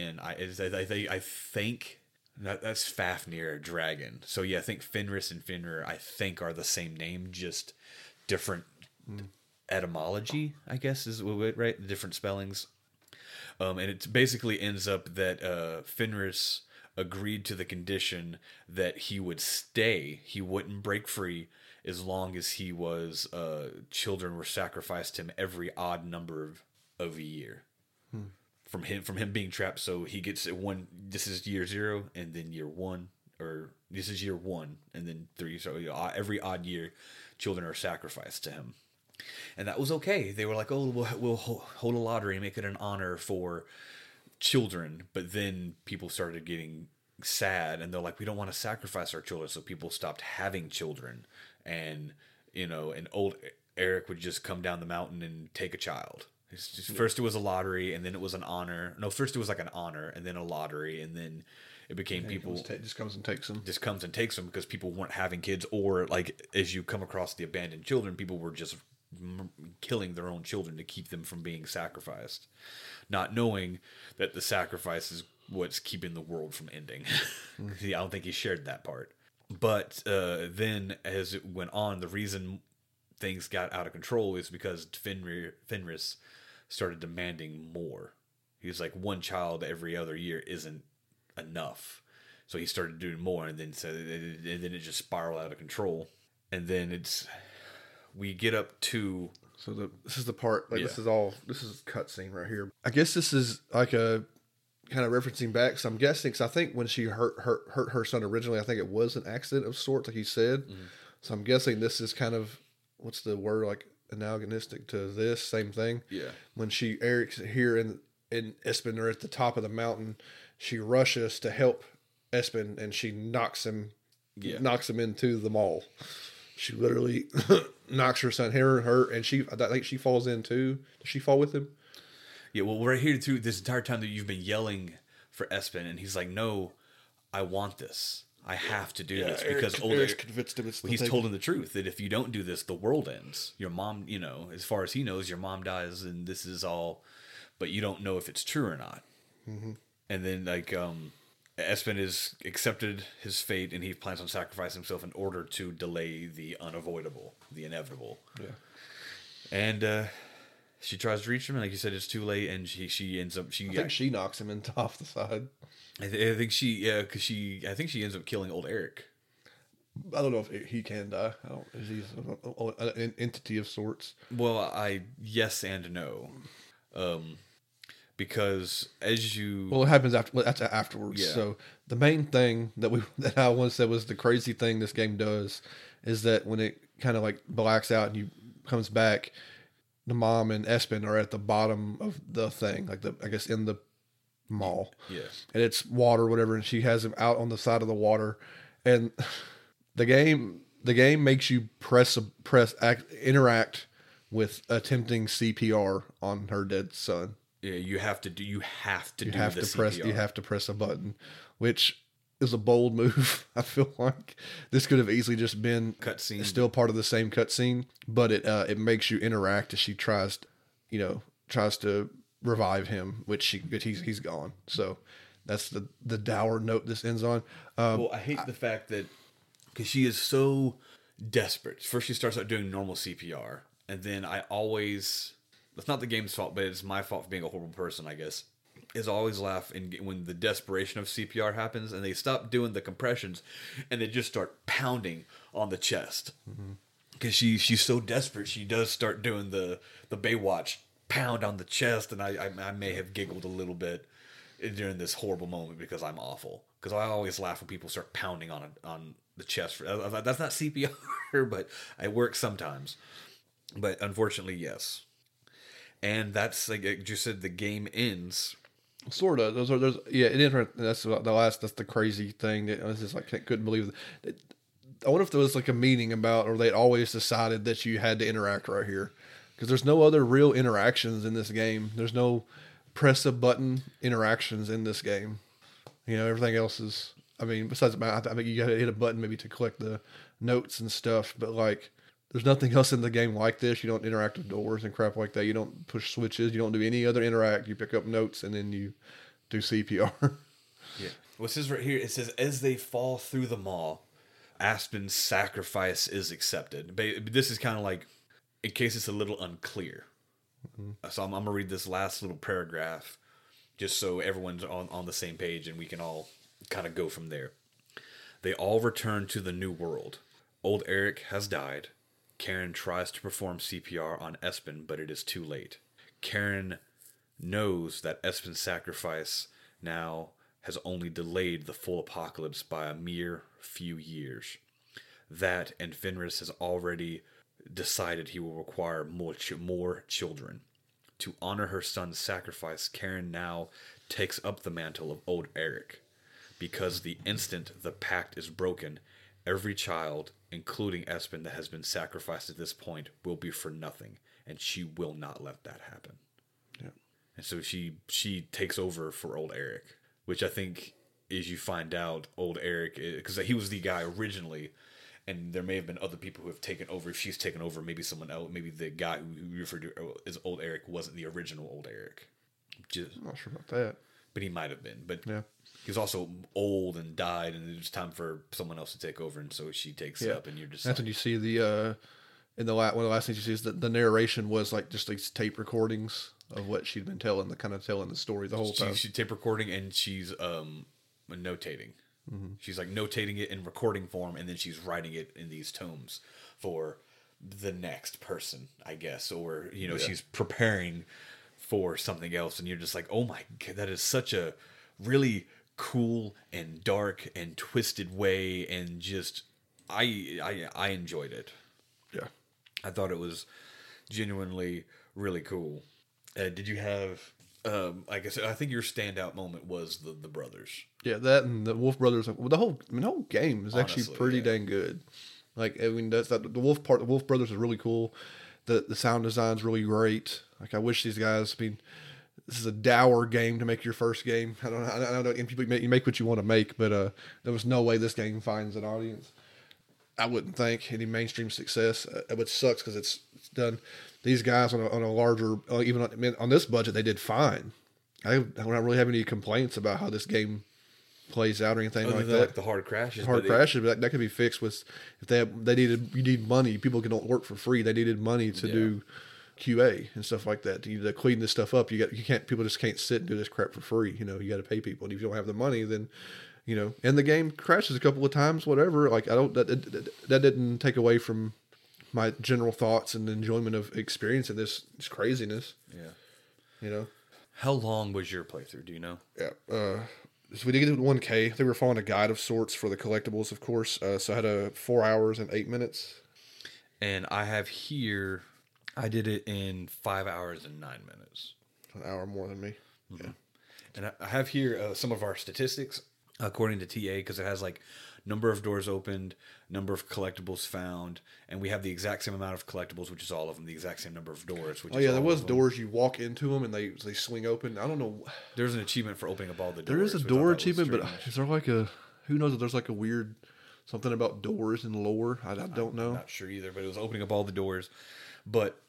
Fen. I think that's Fafnir, dragon. So yeah, I think Fenris and Fenrir, I think, are the same name, just different etymology, I guess is right, the different spellings. And it basically ends up that Fenris agreed to the condition that he would stay. He wouldn't break free as long as he was children were sacrificed to him every odd number of a year. From him being trapped. So he gets this is year 0, and then year 1, or this is year 1 and then 3. So every odd year, children are sacrificed to him. And that was okay. They were like, oh, we'll hold a lottery and make it an honor for children. But then people started getting sad, and they're like, we don't want to sacrifice our children. So people stopped having children. And, and old Eric would just come down the mountain and take a child. First it was a lottery, and then it was an honor. No, first it was like an honor, and then a lottery, and then it became people just comes and takes them. Just comes and takes them because people weren't having kids, or like as you come across the abandoned children, people were just killing their own children to keep them from being sacrificed, not knowing that the sacrifice is what's keeping the world from ending. I don't think he shared that part. But then as it went on, the reason things got out of control is because Fenris started demanding more. He was like, one child every other year isn't enough. So he started doing more, and then it just spiraled out of control. And then we get up to... So this is the part, this is cutscene right here. I guess this is like a kind of referencing back. So I'm guessing, because I think when she hurt her son originally, I think it was an accident of sorts, like you said. Mm-hmm. So I'm guessing this is kind of, what's the word, like analogistic to this, same thing. Yeah. When Eric's here and Espen are at the top of the mountain, she rushes to help Espen, and she knocks him into the mall. She literally knocks her son, her, and I think she falls in too. Does she fall with him? Yeah, well, right here too, this entire time that you've been yelling for Espen, and he's like, no, I want this. I have to do this, because Eric's convinced him. He's told him the truth, that if you don't do this, the world ends. Your mom, as far as he knows, your mom dies, and this is all, but you don't know if it's true or not. Mm-hmm. And then Espen has accepted his fate, and he plans on sacrificing himself in order to delay the unavoidable, the inevitable. Yeah. And she tries to reach him, and like you said, it's too late, and she ends up... I think she knocks him off the side. I think she ends up killing old Eric. I don't know if he can die. I don't. He's an entity of sorts. Well, yes and no, because as you Well, it happens afterwards. Yeah. So the main thing that I once said was the crazy thing this game does is that when it kind of like blacks out and you comes back, the mom and Espen are at the bottom of the thing, like I guess in the mall, yes, and it's water, or whatever, and she has him out on the side of the water, and the game makes you interact with attempting CPR on her dead son. yeah, you have to do the press CPR. you have to press a button, which is a bold move. I feel like this could have easily just been Cutscene. still part of the same cutscene, but it makes you interact as she tries to revive him, but he's gone. So that's the dour note this ends on. Well, I hate the fact that because she is so desperate. First, she starts out doing normal CPR, and then it's not the game's fault, but it's my fault for being a horrible person, I guess. Is always laugh when the desperation of CPR happens, and they stop doing the compressions, and they just start pounding on the chest. Because she's so desperate, she does start doing the Baywatch pound on the chest, and I may have giggled a little bit during this horrible moment because I'm awful. Because I always laugh when people start pounding on the chest. That's not CPR, but it works sometimes. But unfortunately, yes. And that's like you said, the game ends. Sort of. It ends. That's the crazy thing. That I was just like, couldn't believe it. I wonder if there was like a meeting about, or they'd always decided that you had to interact right here, because there's no other real interactions in this game. There's no press a button interactions in this game. Everything else is. I mean, besides, I think you got to hit a button maybe to collect the notes and stuff, but like, there's nothing else in the game like this. You don't interact with doors and crap like that. You don't push switches. You don't do any other interact. You pick up notes and then you do CPR. Yeah. Well, it says right here, it says, as they fall through the mall, Aspen's sacrifice is accepted. This is kind of like, in case it's a little unclear. So I'm going to read this last little paragraph just so everyone's on the same page and we can all kind of go from there. They all return to the new world. Old Eric has died. Karen tries to perform CPR on Espen, but it is too late. Karen knows that Espen's sacrifice now has only delayed the full apocalypse by a mere few years. That, and Fenris has already decided he will require more children. To honor her son's sacrifice, Karen now takes up the mantle of Old Eric. Because the instant the pact is broken, every child, including Espen, that has been sacrificed at this point will be for nothing, and she will not let that happen. Yeah. And so she takes over for Old Eric, which I think, as you find out, Old Eric, because he was the guy originally, and there may have been other people who have taken over. If she's taken over, maybe someone else, maybe the guy who you referred to as Old Eric wasn't the original Old Eric. I'm not sure about that. But he might have been. But yeah. He was also old and died, and it was time for someone else to take over, and so she takes it up, and you're just that's when you see one of the last things you see is that the narration was like just these tape recordings of what she'd been telling the story the whole time. She's tape recording, and she's notating. Mm-hmm. She's like notating it in recording form, and then she's writing it in these tomes for the next person, I guess, or she's preparing for something else, and you're just like, oh my God, that is such a really cool and dark and twisted way, and just I enjoyed it. Yeah, I thought it was genuinely really cool. Did you have I think your standout moment was the brothers. Yeah, that and the Wolf Brothers. The whole game is actually pretty dang good. Like, I mean, the Wolf part. The Wolf Brothers is really cool. The sound design's really great. Like, I wish these guys. I mean, this is a dour game to make your first game. I don't know. And people, you make what you want to make, but there was no way this game finds an audience. I wouldn't think any mainstream success, which sucks because it's done. These guys on a larger, even on this budget, they did fine. I don't really have any complaints about how this game plays out or anything like that. Like the hard crashes. But that could be you need money. People can don't work for free. They needed money to do QA and stuff like that. To clean this stuff up, people just can't sit and do this crap for free. You got to pay people. And if you don't have the money, then and the game crashes a couple of times, whatever. Like, I don't, that didn't take away from my general thoughts and enjoyment of experiencing this craziness. Yeah. How long was your playthrough? Do you know? Yeah. So we did get to 1K. They were following a guide of sorts for the collectibles, of course. So I had 4 hours and 8 minutes. And I have here, I did it in 5 hours and 9 minutes. An hour more than me. Mm-hmm. Yeah. And I have here some of our statistics according to TA, because it has like number of doors opened, number of collectibles found, and we have the exact same amount of collectibles, which is all of them, the exact same number of doors. Which there was doors you walk into them and they swing open. I don't know. There's an achievement for opening up all the doors. There is a door achievement, but is there like who knows if there's like a weird something about doors and lore? I don't know. I'm not sure either, but it was opening up all the doors. But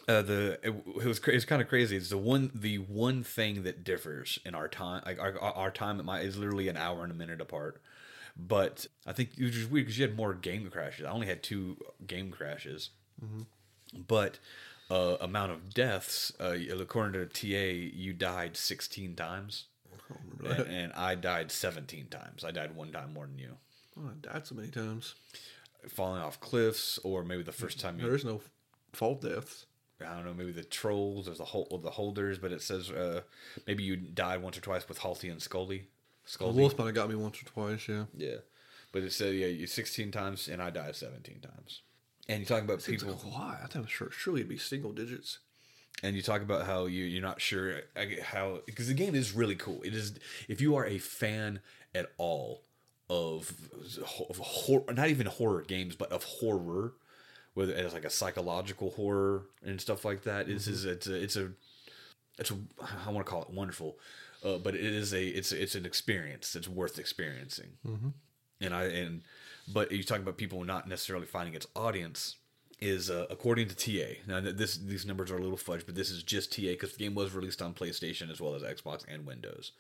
it's kind of crazy. It's the one thing that differs in our time. Like our time is literally an hour and a minute apart. But I think it was just weird because you had more game crashes. I only had 2 game crashes. Mm-hmm. But amount of deaths, according to TA, you died 16 times. I don't remember that. And I died 17 times. I died 1 time more than you. Oh, I died so many times. Falling off cliffs, or maybe the first time you... There's no fall deaths. I don't know, maybe the trolls, there's the holders, but it says maybe you died once or twice with Halty and Scully. Wolfspawn got me once or twice, yeah. Yeah. But it said, you 16 times, and I died 17 times. And you talk about people... Like a lot. I thought surely it'd be single digits. And you talk about how you're not sure how... Because the game is really cool. It is... If you are a fan at all of horror, not even horror games, but of horror, whether it's like a psychological horror and stuff like that, mm-hmm. it's a I want to call it wonderful, but it's an experience that's worth experiencing. Mm-hmm. But you talk about people not necessarily finding its audience is according to TA. Now these numbers are a little fudged, but this is just TA because the game was released on PlayStation as well as Xbox and Windows.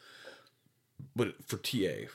But for TA,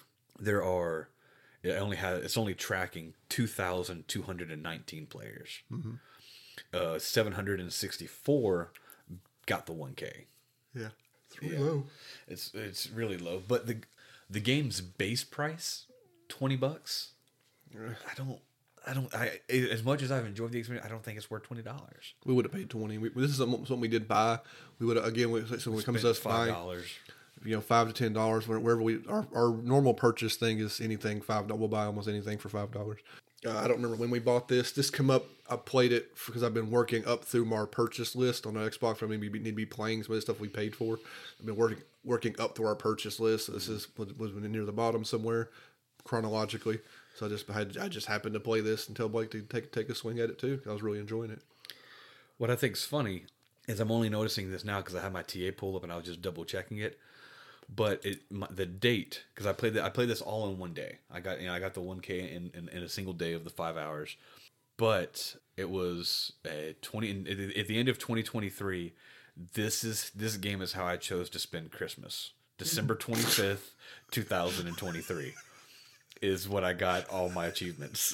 it's only tracking 2,219 players. Mm-hmm. 764 got the 1K. Yeah, it's really low. It's really low. But the game's base price, $20. I don't. As much as I've enjoyed the experience, I don't think it's worth $20. We would have paid $20. This is something we did buy. We would again. When it comes to us buying, $5. $5 to $10 wherever our normal purchase thing is anything $5. We'll buy almost anything for $5. I don't remember when we bought this. This come up. I played it because I've been working up through our purchase list on the Xbox. I maybe need to be playing some of the stuff we paid for. I've been working up through our purchase list. So this was near the bottom somewhere chronologically. So I just happened to play this and tell Blake to take a swing at it too. I was really enjoying it. What I think's funny is I'm only noticing this now because I have my TA pulled up and I was just double checking it. But the date, because I played this all in one day. I got the 1K in a single day of the 5 hours. But it was at the end of 2023. This game is how I chose to spend Christmas. December 25th, 2023 is what I got all my achievements.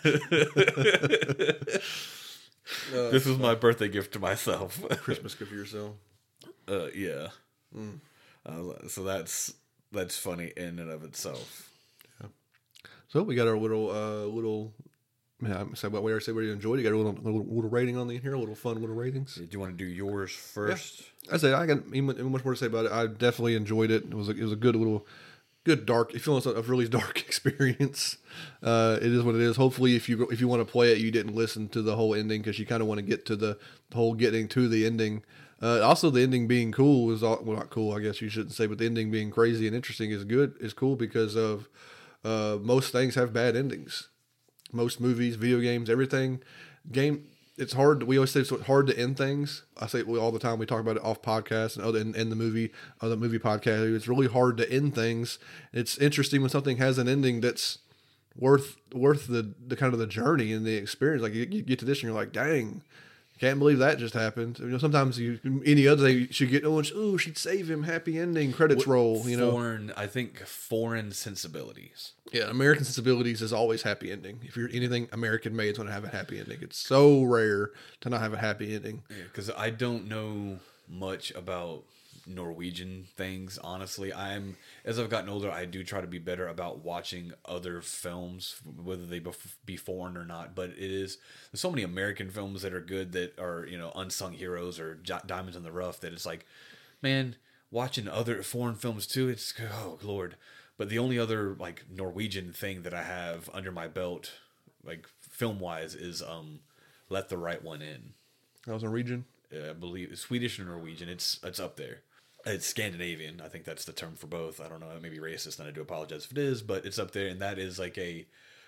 This was my birthday gift to myself. Christmas gift for yourself. Yeah. So that's funny in and of itself. Yeah. So we got our little. So what we already said we enjoyed. You got a little rating on the here, a little fun little ratings. Do you want to do yours first? Yeah. I say I got much more to say about it. I definitely enjoyed it. It was a good dark. If you want a really dark experience, it is what it is. Hopefully, if you want to play it, you didn't listen to the whole ending because you kind of want to get to the whole getting to the ending. Also, the ending being cool is not cool. I guess you shouldn't say, but the ending being crazy and interesting is cool because of most things have bad endings. Most movies, video games, everything. It's hard. We always say it's hard to end things. I say it all the time. We talk about it off podcasts and other movie podcast. It's really hard to end things. It's interesting when something has an ending that's worth the kind of the journey and the experience. Like you get to this and you're like, dang. Can't believe that just happened. Sometimes any other day you should get, she'd save him, happy ending, credits roll. Foreign sensibilities. Yeah, American sensibilities is always happy ending. If you're anything American made, it's going to have a happy ending. It's so rare to not have a happy ending. Yeah, because I don't know much about Norwegian things. Honestly, as I've gotten older, I do try to be better about watching other films, whether they be foreign or not. But there's so many American films that are good, that are, unsung heroes or diamonds in the rough, that it's like, man, watching other foreign films too. It's, oh Lord. But the only other like Norwegian thing that I have under my belt, like film wise, is Let the Right One In. That was Norwegian. I believe it's Swedish or Norwegian. It's up there. It's Scandinavian. I think that's the term for both. I don't know. It may be racist, and I do apologize if it is, but it's up there, and that is like a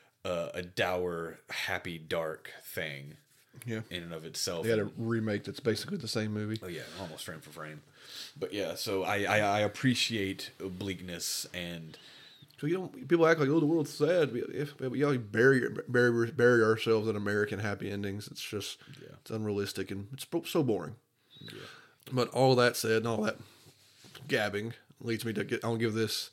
dour, happy, dark thing. Yeah. In and of itself. They had a remake that's basically the same movie. Oh yeah, almost frame for frame. But yeah, so I appreciate bleakness, and so people act like, oh, the world's sad. If we bury ourselves in American happy endings, it's just it's unrealistic and it's so boring. Yeah. But all that said, and all that gabbing leads me to I'll give this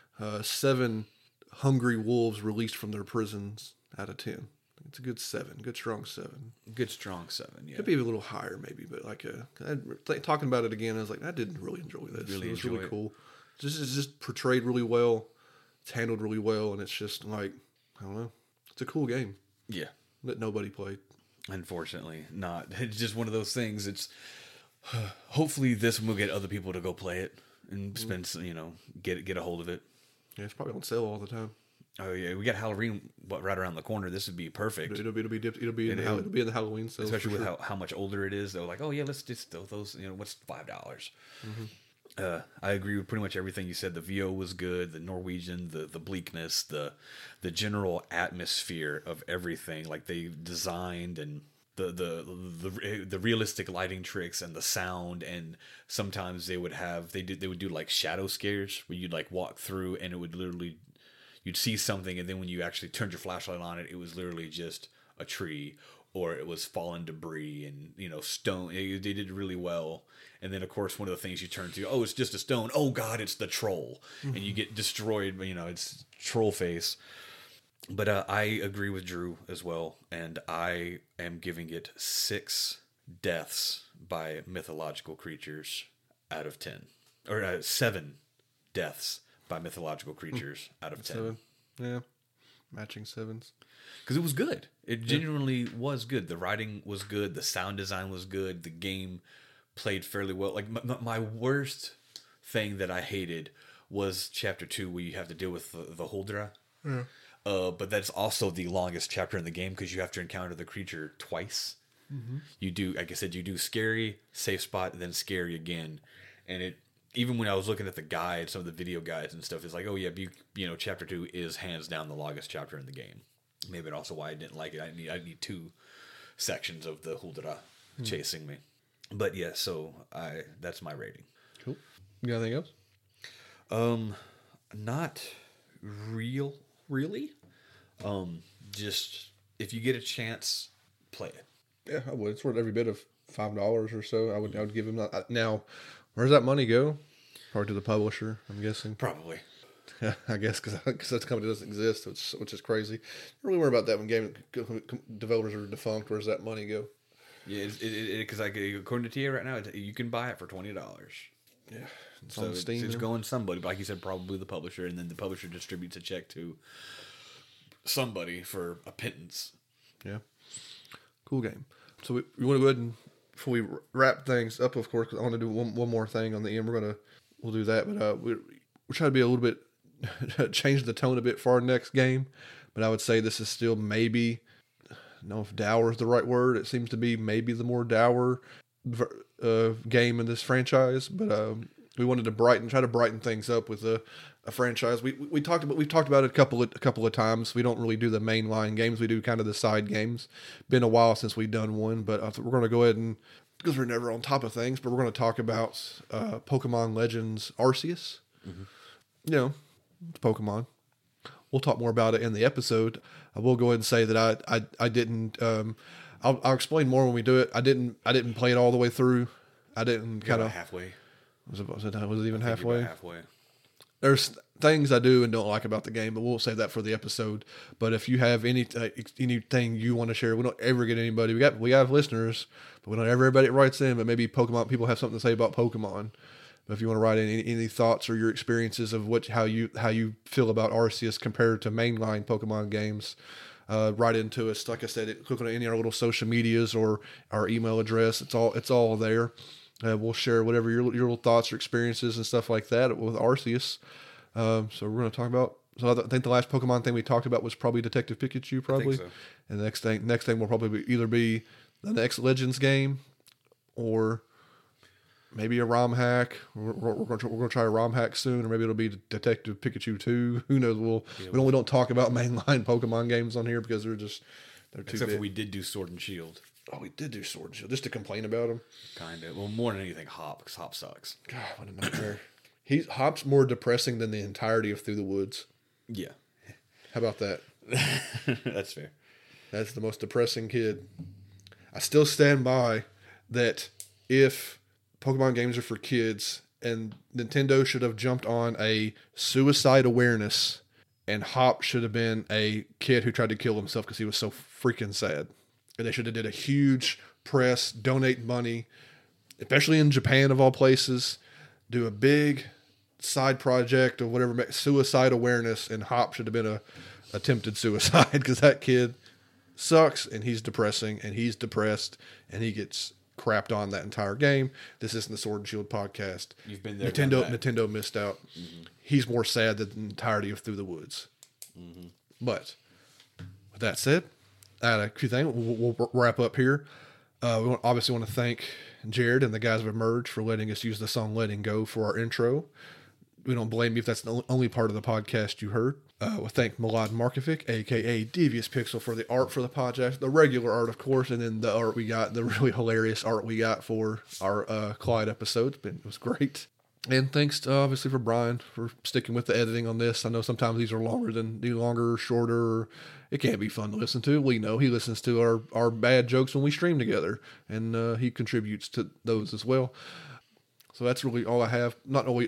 7 hungry wolves released from their prisons out of 10. It's a good 7, good strong 7. Good strong 7. Yeah, could be a little higher maybe, but like talking about it again, I was like, I didn't really enjoy this. It was really cool. It's just portrayed really well. It's handled really well, and it's just like, I don't know. It's a cool game. Yeah, that nobody played. Unfortunately, not. It's just one of those things. It's hopefully this will get other people to go play it and spend, get a hold of it. Yeah, it's probably on sale all the time. Oh yeah, we got Halloween right around the corner. This would be perfect. It'll be in the Halloween sale, especially with how much older it is. They're like, oh yeah, let's just throw those. What's $5? Mm-hmm. I agree with pretty much everything you said. The VO was good. The Norwegian, the bleakness, the general atmosphere of everything. Like they designed, and the realistic lighting tricks and the sound, and sometimes they would do like shadow scares where you'd like walk through and it would literally. You'd see something, and then when you actually turned your flashlight on it, it was literally just a tree, or it was fallen debris and, stone. They did really well. And then, of course, one of the things you turn to, oh, it's just a stone. Oh, God, it's the troll. Mm-hmm. And you get destroyed, it's troll face. But I agree with Drew as well, and I am giving it 6 deaths by mythological creatures out of 10. Or 7 deaths by mythological creatures out of 10. 7. Yeah. Matching 7s. Because it was good. It genuinely was good. The writing was good. The sound design was good. The game played fairly well. Like my worst thing that I hated was chapter 2, where you have to deal with the Huldra. Yeah. But that's also the longest chapter in the game because you have to encounter the creature twice. Mm-hmm. You do, like I said, you do scary, safe spot, and then scary again. And even when I was looking at the guides, some of the video guides and stuff, it's like, oh yeah, chapter 2 is hands down the longest chapter in the game. Maybe also why I didn't like it. I need 2 sections of the Huldra chasing me. But yeah, so that's my rating. Cool. You got anything else? Not really. Just if you get a chance, play it. Yeah, I would. It's worth every bit of $5 or so. I would give him that. Now, where's that money go? Probably to the publisher, I'm guessing. Probably. Yeah, I guess because that company doesn't exist, which is crazy. I don't really worry about that when game developers are defunct. Where's that money go? Yeah, because according to TA right now, you can buy it for $20. Yeah, it's on Steam. It's going somebody, but like you said, probably the publisher, and then the publisher distributes a check to somebody for a pittance. Yeah, cool game. So we want to go ahead and before we wrap things up, of course, because I want to do one more thing on the end. We'll do that, but we're trying to be a little bit change the tone a bit for our next game. But I would say this is still maybe, I don't know if dour is the right word. It seems to be maybe the more dour game in this franchise. But we wanted to try to brighten things up with a franchise. We've talked about it a couple of times. We don't really do the mainline games. We do kind of the side games. Been a while since we've done one, but we're going to go ahead and, because we're never on top of things, but we're going to talk about Pokemon Legends Arceus. Mm-hmm. It's Pokemon. We'll talk more about it in the episode. I will go ahead and say that I didn't. I'll explain more when we do it. I didn't play it all the way through. I didn't kind of halfway. Was it even halfway? Halfway. There's things I do and don't like about the game, but we'll save that for the episode. But if you have anything you want to share, we don't ever get anybody. We have listeners, but we don't ever everybody writes in. But maybe Pokemon people have something to say about Pokemon. But if you want to write any thoughts or your experiences of how you feel about Arceus compared to mainline Pokemon games, write into us. Like I said, click on any of our little social medias or our email address. It's all there. We'll share whatever your little thoughts or experiences and stuff like that with Arceus. So we're going to talk about. So I think the last Pokemon thing we talked about was probably Detective Pikachu, probably. I think so. And the next thing will probably either be the next Legends game, or maybe a ROM hack. We're going to try a ROM hack soon, or maybe it'll be Detective Pikachu 2. Who knows? We don't talk about mainline Pokemon games on here because they're too Except big. for we did do Sword and Shield. Oh, we did do Sword and Shield just to complain about them. Kind of. Well, more than anything, Hop, because Hop sucks. God, what a nightmare. Hop's more depressing than the entirety of Through the Woods. Yeah. How about that? That's fair. That's the most depressing kid. I still stand by that if Pokemon games are for kids, and Nintendo should have jumped on a suicide awareness, and Hop should have been a kid who tried to kill himself because he was so freaking sad. And they should have did a huge press, donate money, especially in Japan of all places, do a big side project or whatever, suicide awareness, and Hop should have been a attempted suicide because that kid sucks and he's depressing and he's depressed and he gets crapped on that entire game. This isn't the Sword and Shield podcast. You've been there. Nintendo missed out. Mm-hmm. He's more sad than the entirety of Through the Woods. Mm-hmm. But with that said, I had a few things. We'll wrap up here. We obviously want to thank Jared and the guys of Emerge for letting us use the song Letting Go for our intro. We don't blame you if that's the only part of the podcast you heard. We'll thank Milad Markovic, a.k.a. Devious Pixel, for the art for the podcast. The regular art, of course, and then the art we got, the really hilarious art we got for our Clyde episodes. It was great. And thanks, obviously, for Brian for sticking with the editing on this. I know sometimes these are longer or shorter. Or it can't be fun to listen to. We know he listens to our bad jokes when we stream together, and he contributes to those as well. So that's really all I have.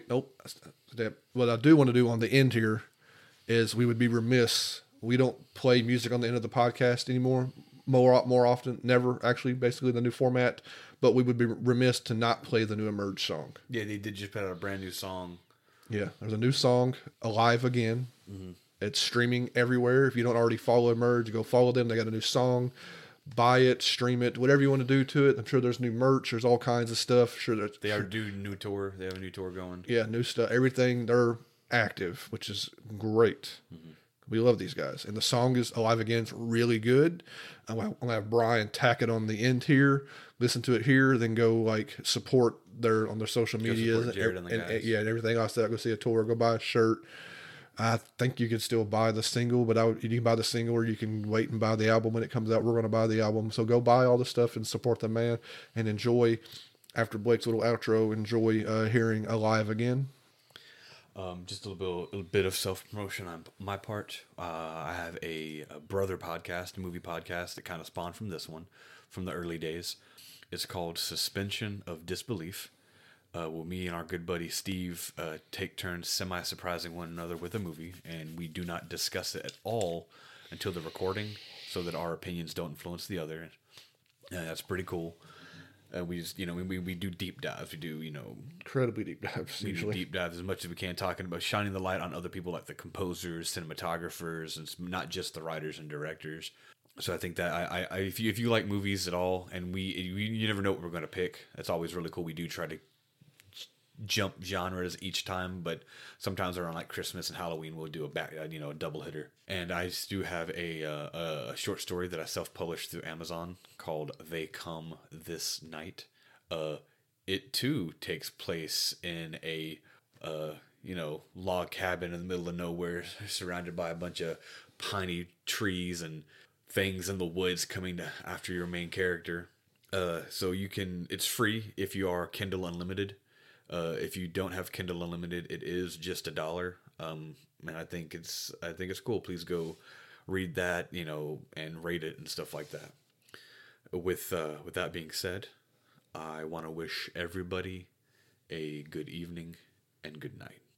What I do want to do on the end here is we would be remiss. We don't play music on the end of the podcast anymore. More often, never actually. Basically, the new format. But we would be remiss to not play the new Emerge song. Yeah, they did just put out a brand new song. Yeah, there's a new song, Alive Again. Mm-hmm. It's streaming everywhere. If you don't already follow Emerge, go follow them. They got a new song. Buy it, stream it, whatever you want to do to it. I'm sure there's new merch. There's all kinds of stuff. They are doing new tour. They have a new tour going. Yeah, new stuff. Everything. They're active, which is great. Mm-hmm. We love these guys. And the song is Alive Again. It's really good. I'm going to have Brian tack it on the end here. Listen to it here. Then go support on their social media. And everything else. Go see a tour. Go buy a shirt. I think you can still buy the single, but you can buy the single or you can wait and buy the album when it comes out. We're going to buy the album. So go buy all the stuff and support the man and enjoy, after Blake's little outro, enjoy hearing Alive Again. Just a little bit of self-promotion on my part. I have a brother podcast, a movie podcast that kind of spawned from this one, from the early days. It's called Suspension of Disbelief. Well, me and our good buddy Steve take turns semi-surprising one another with a movie, and we do not discuss it at all until the recording, so that our opinions don't influence the other. And that's pretty cool. We just, we do deep dives. We do, incredibly deep dives. Usually, deep dives as much as we can, talking about shining the light on other people like the composers, cinematographers, and not just the writers and directors. So I think that if you like movies at all, and you never know what we're going to pick. That's always really cool. We do try to jump genres each time, but sometimes around like Christmas and Halloween we'll do a double hitter. And I do have a short story that I self-published through Amazon called They Come This Night. It too takes place in a log cabin in the middle of nowhere, surrounded by a bunch of piney trees and things in the woods coming after your main character. So it's free if you are Kindle Unlimited. If you don't have Kindle Unlimited, it is just $1. And I think it's cool. Please go read that, and rate it and stuff like that. With that being said, I want to wish everybody a good evening and good night.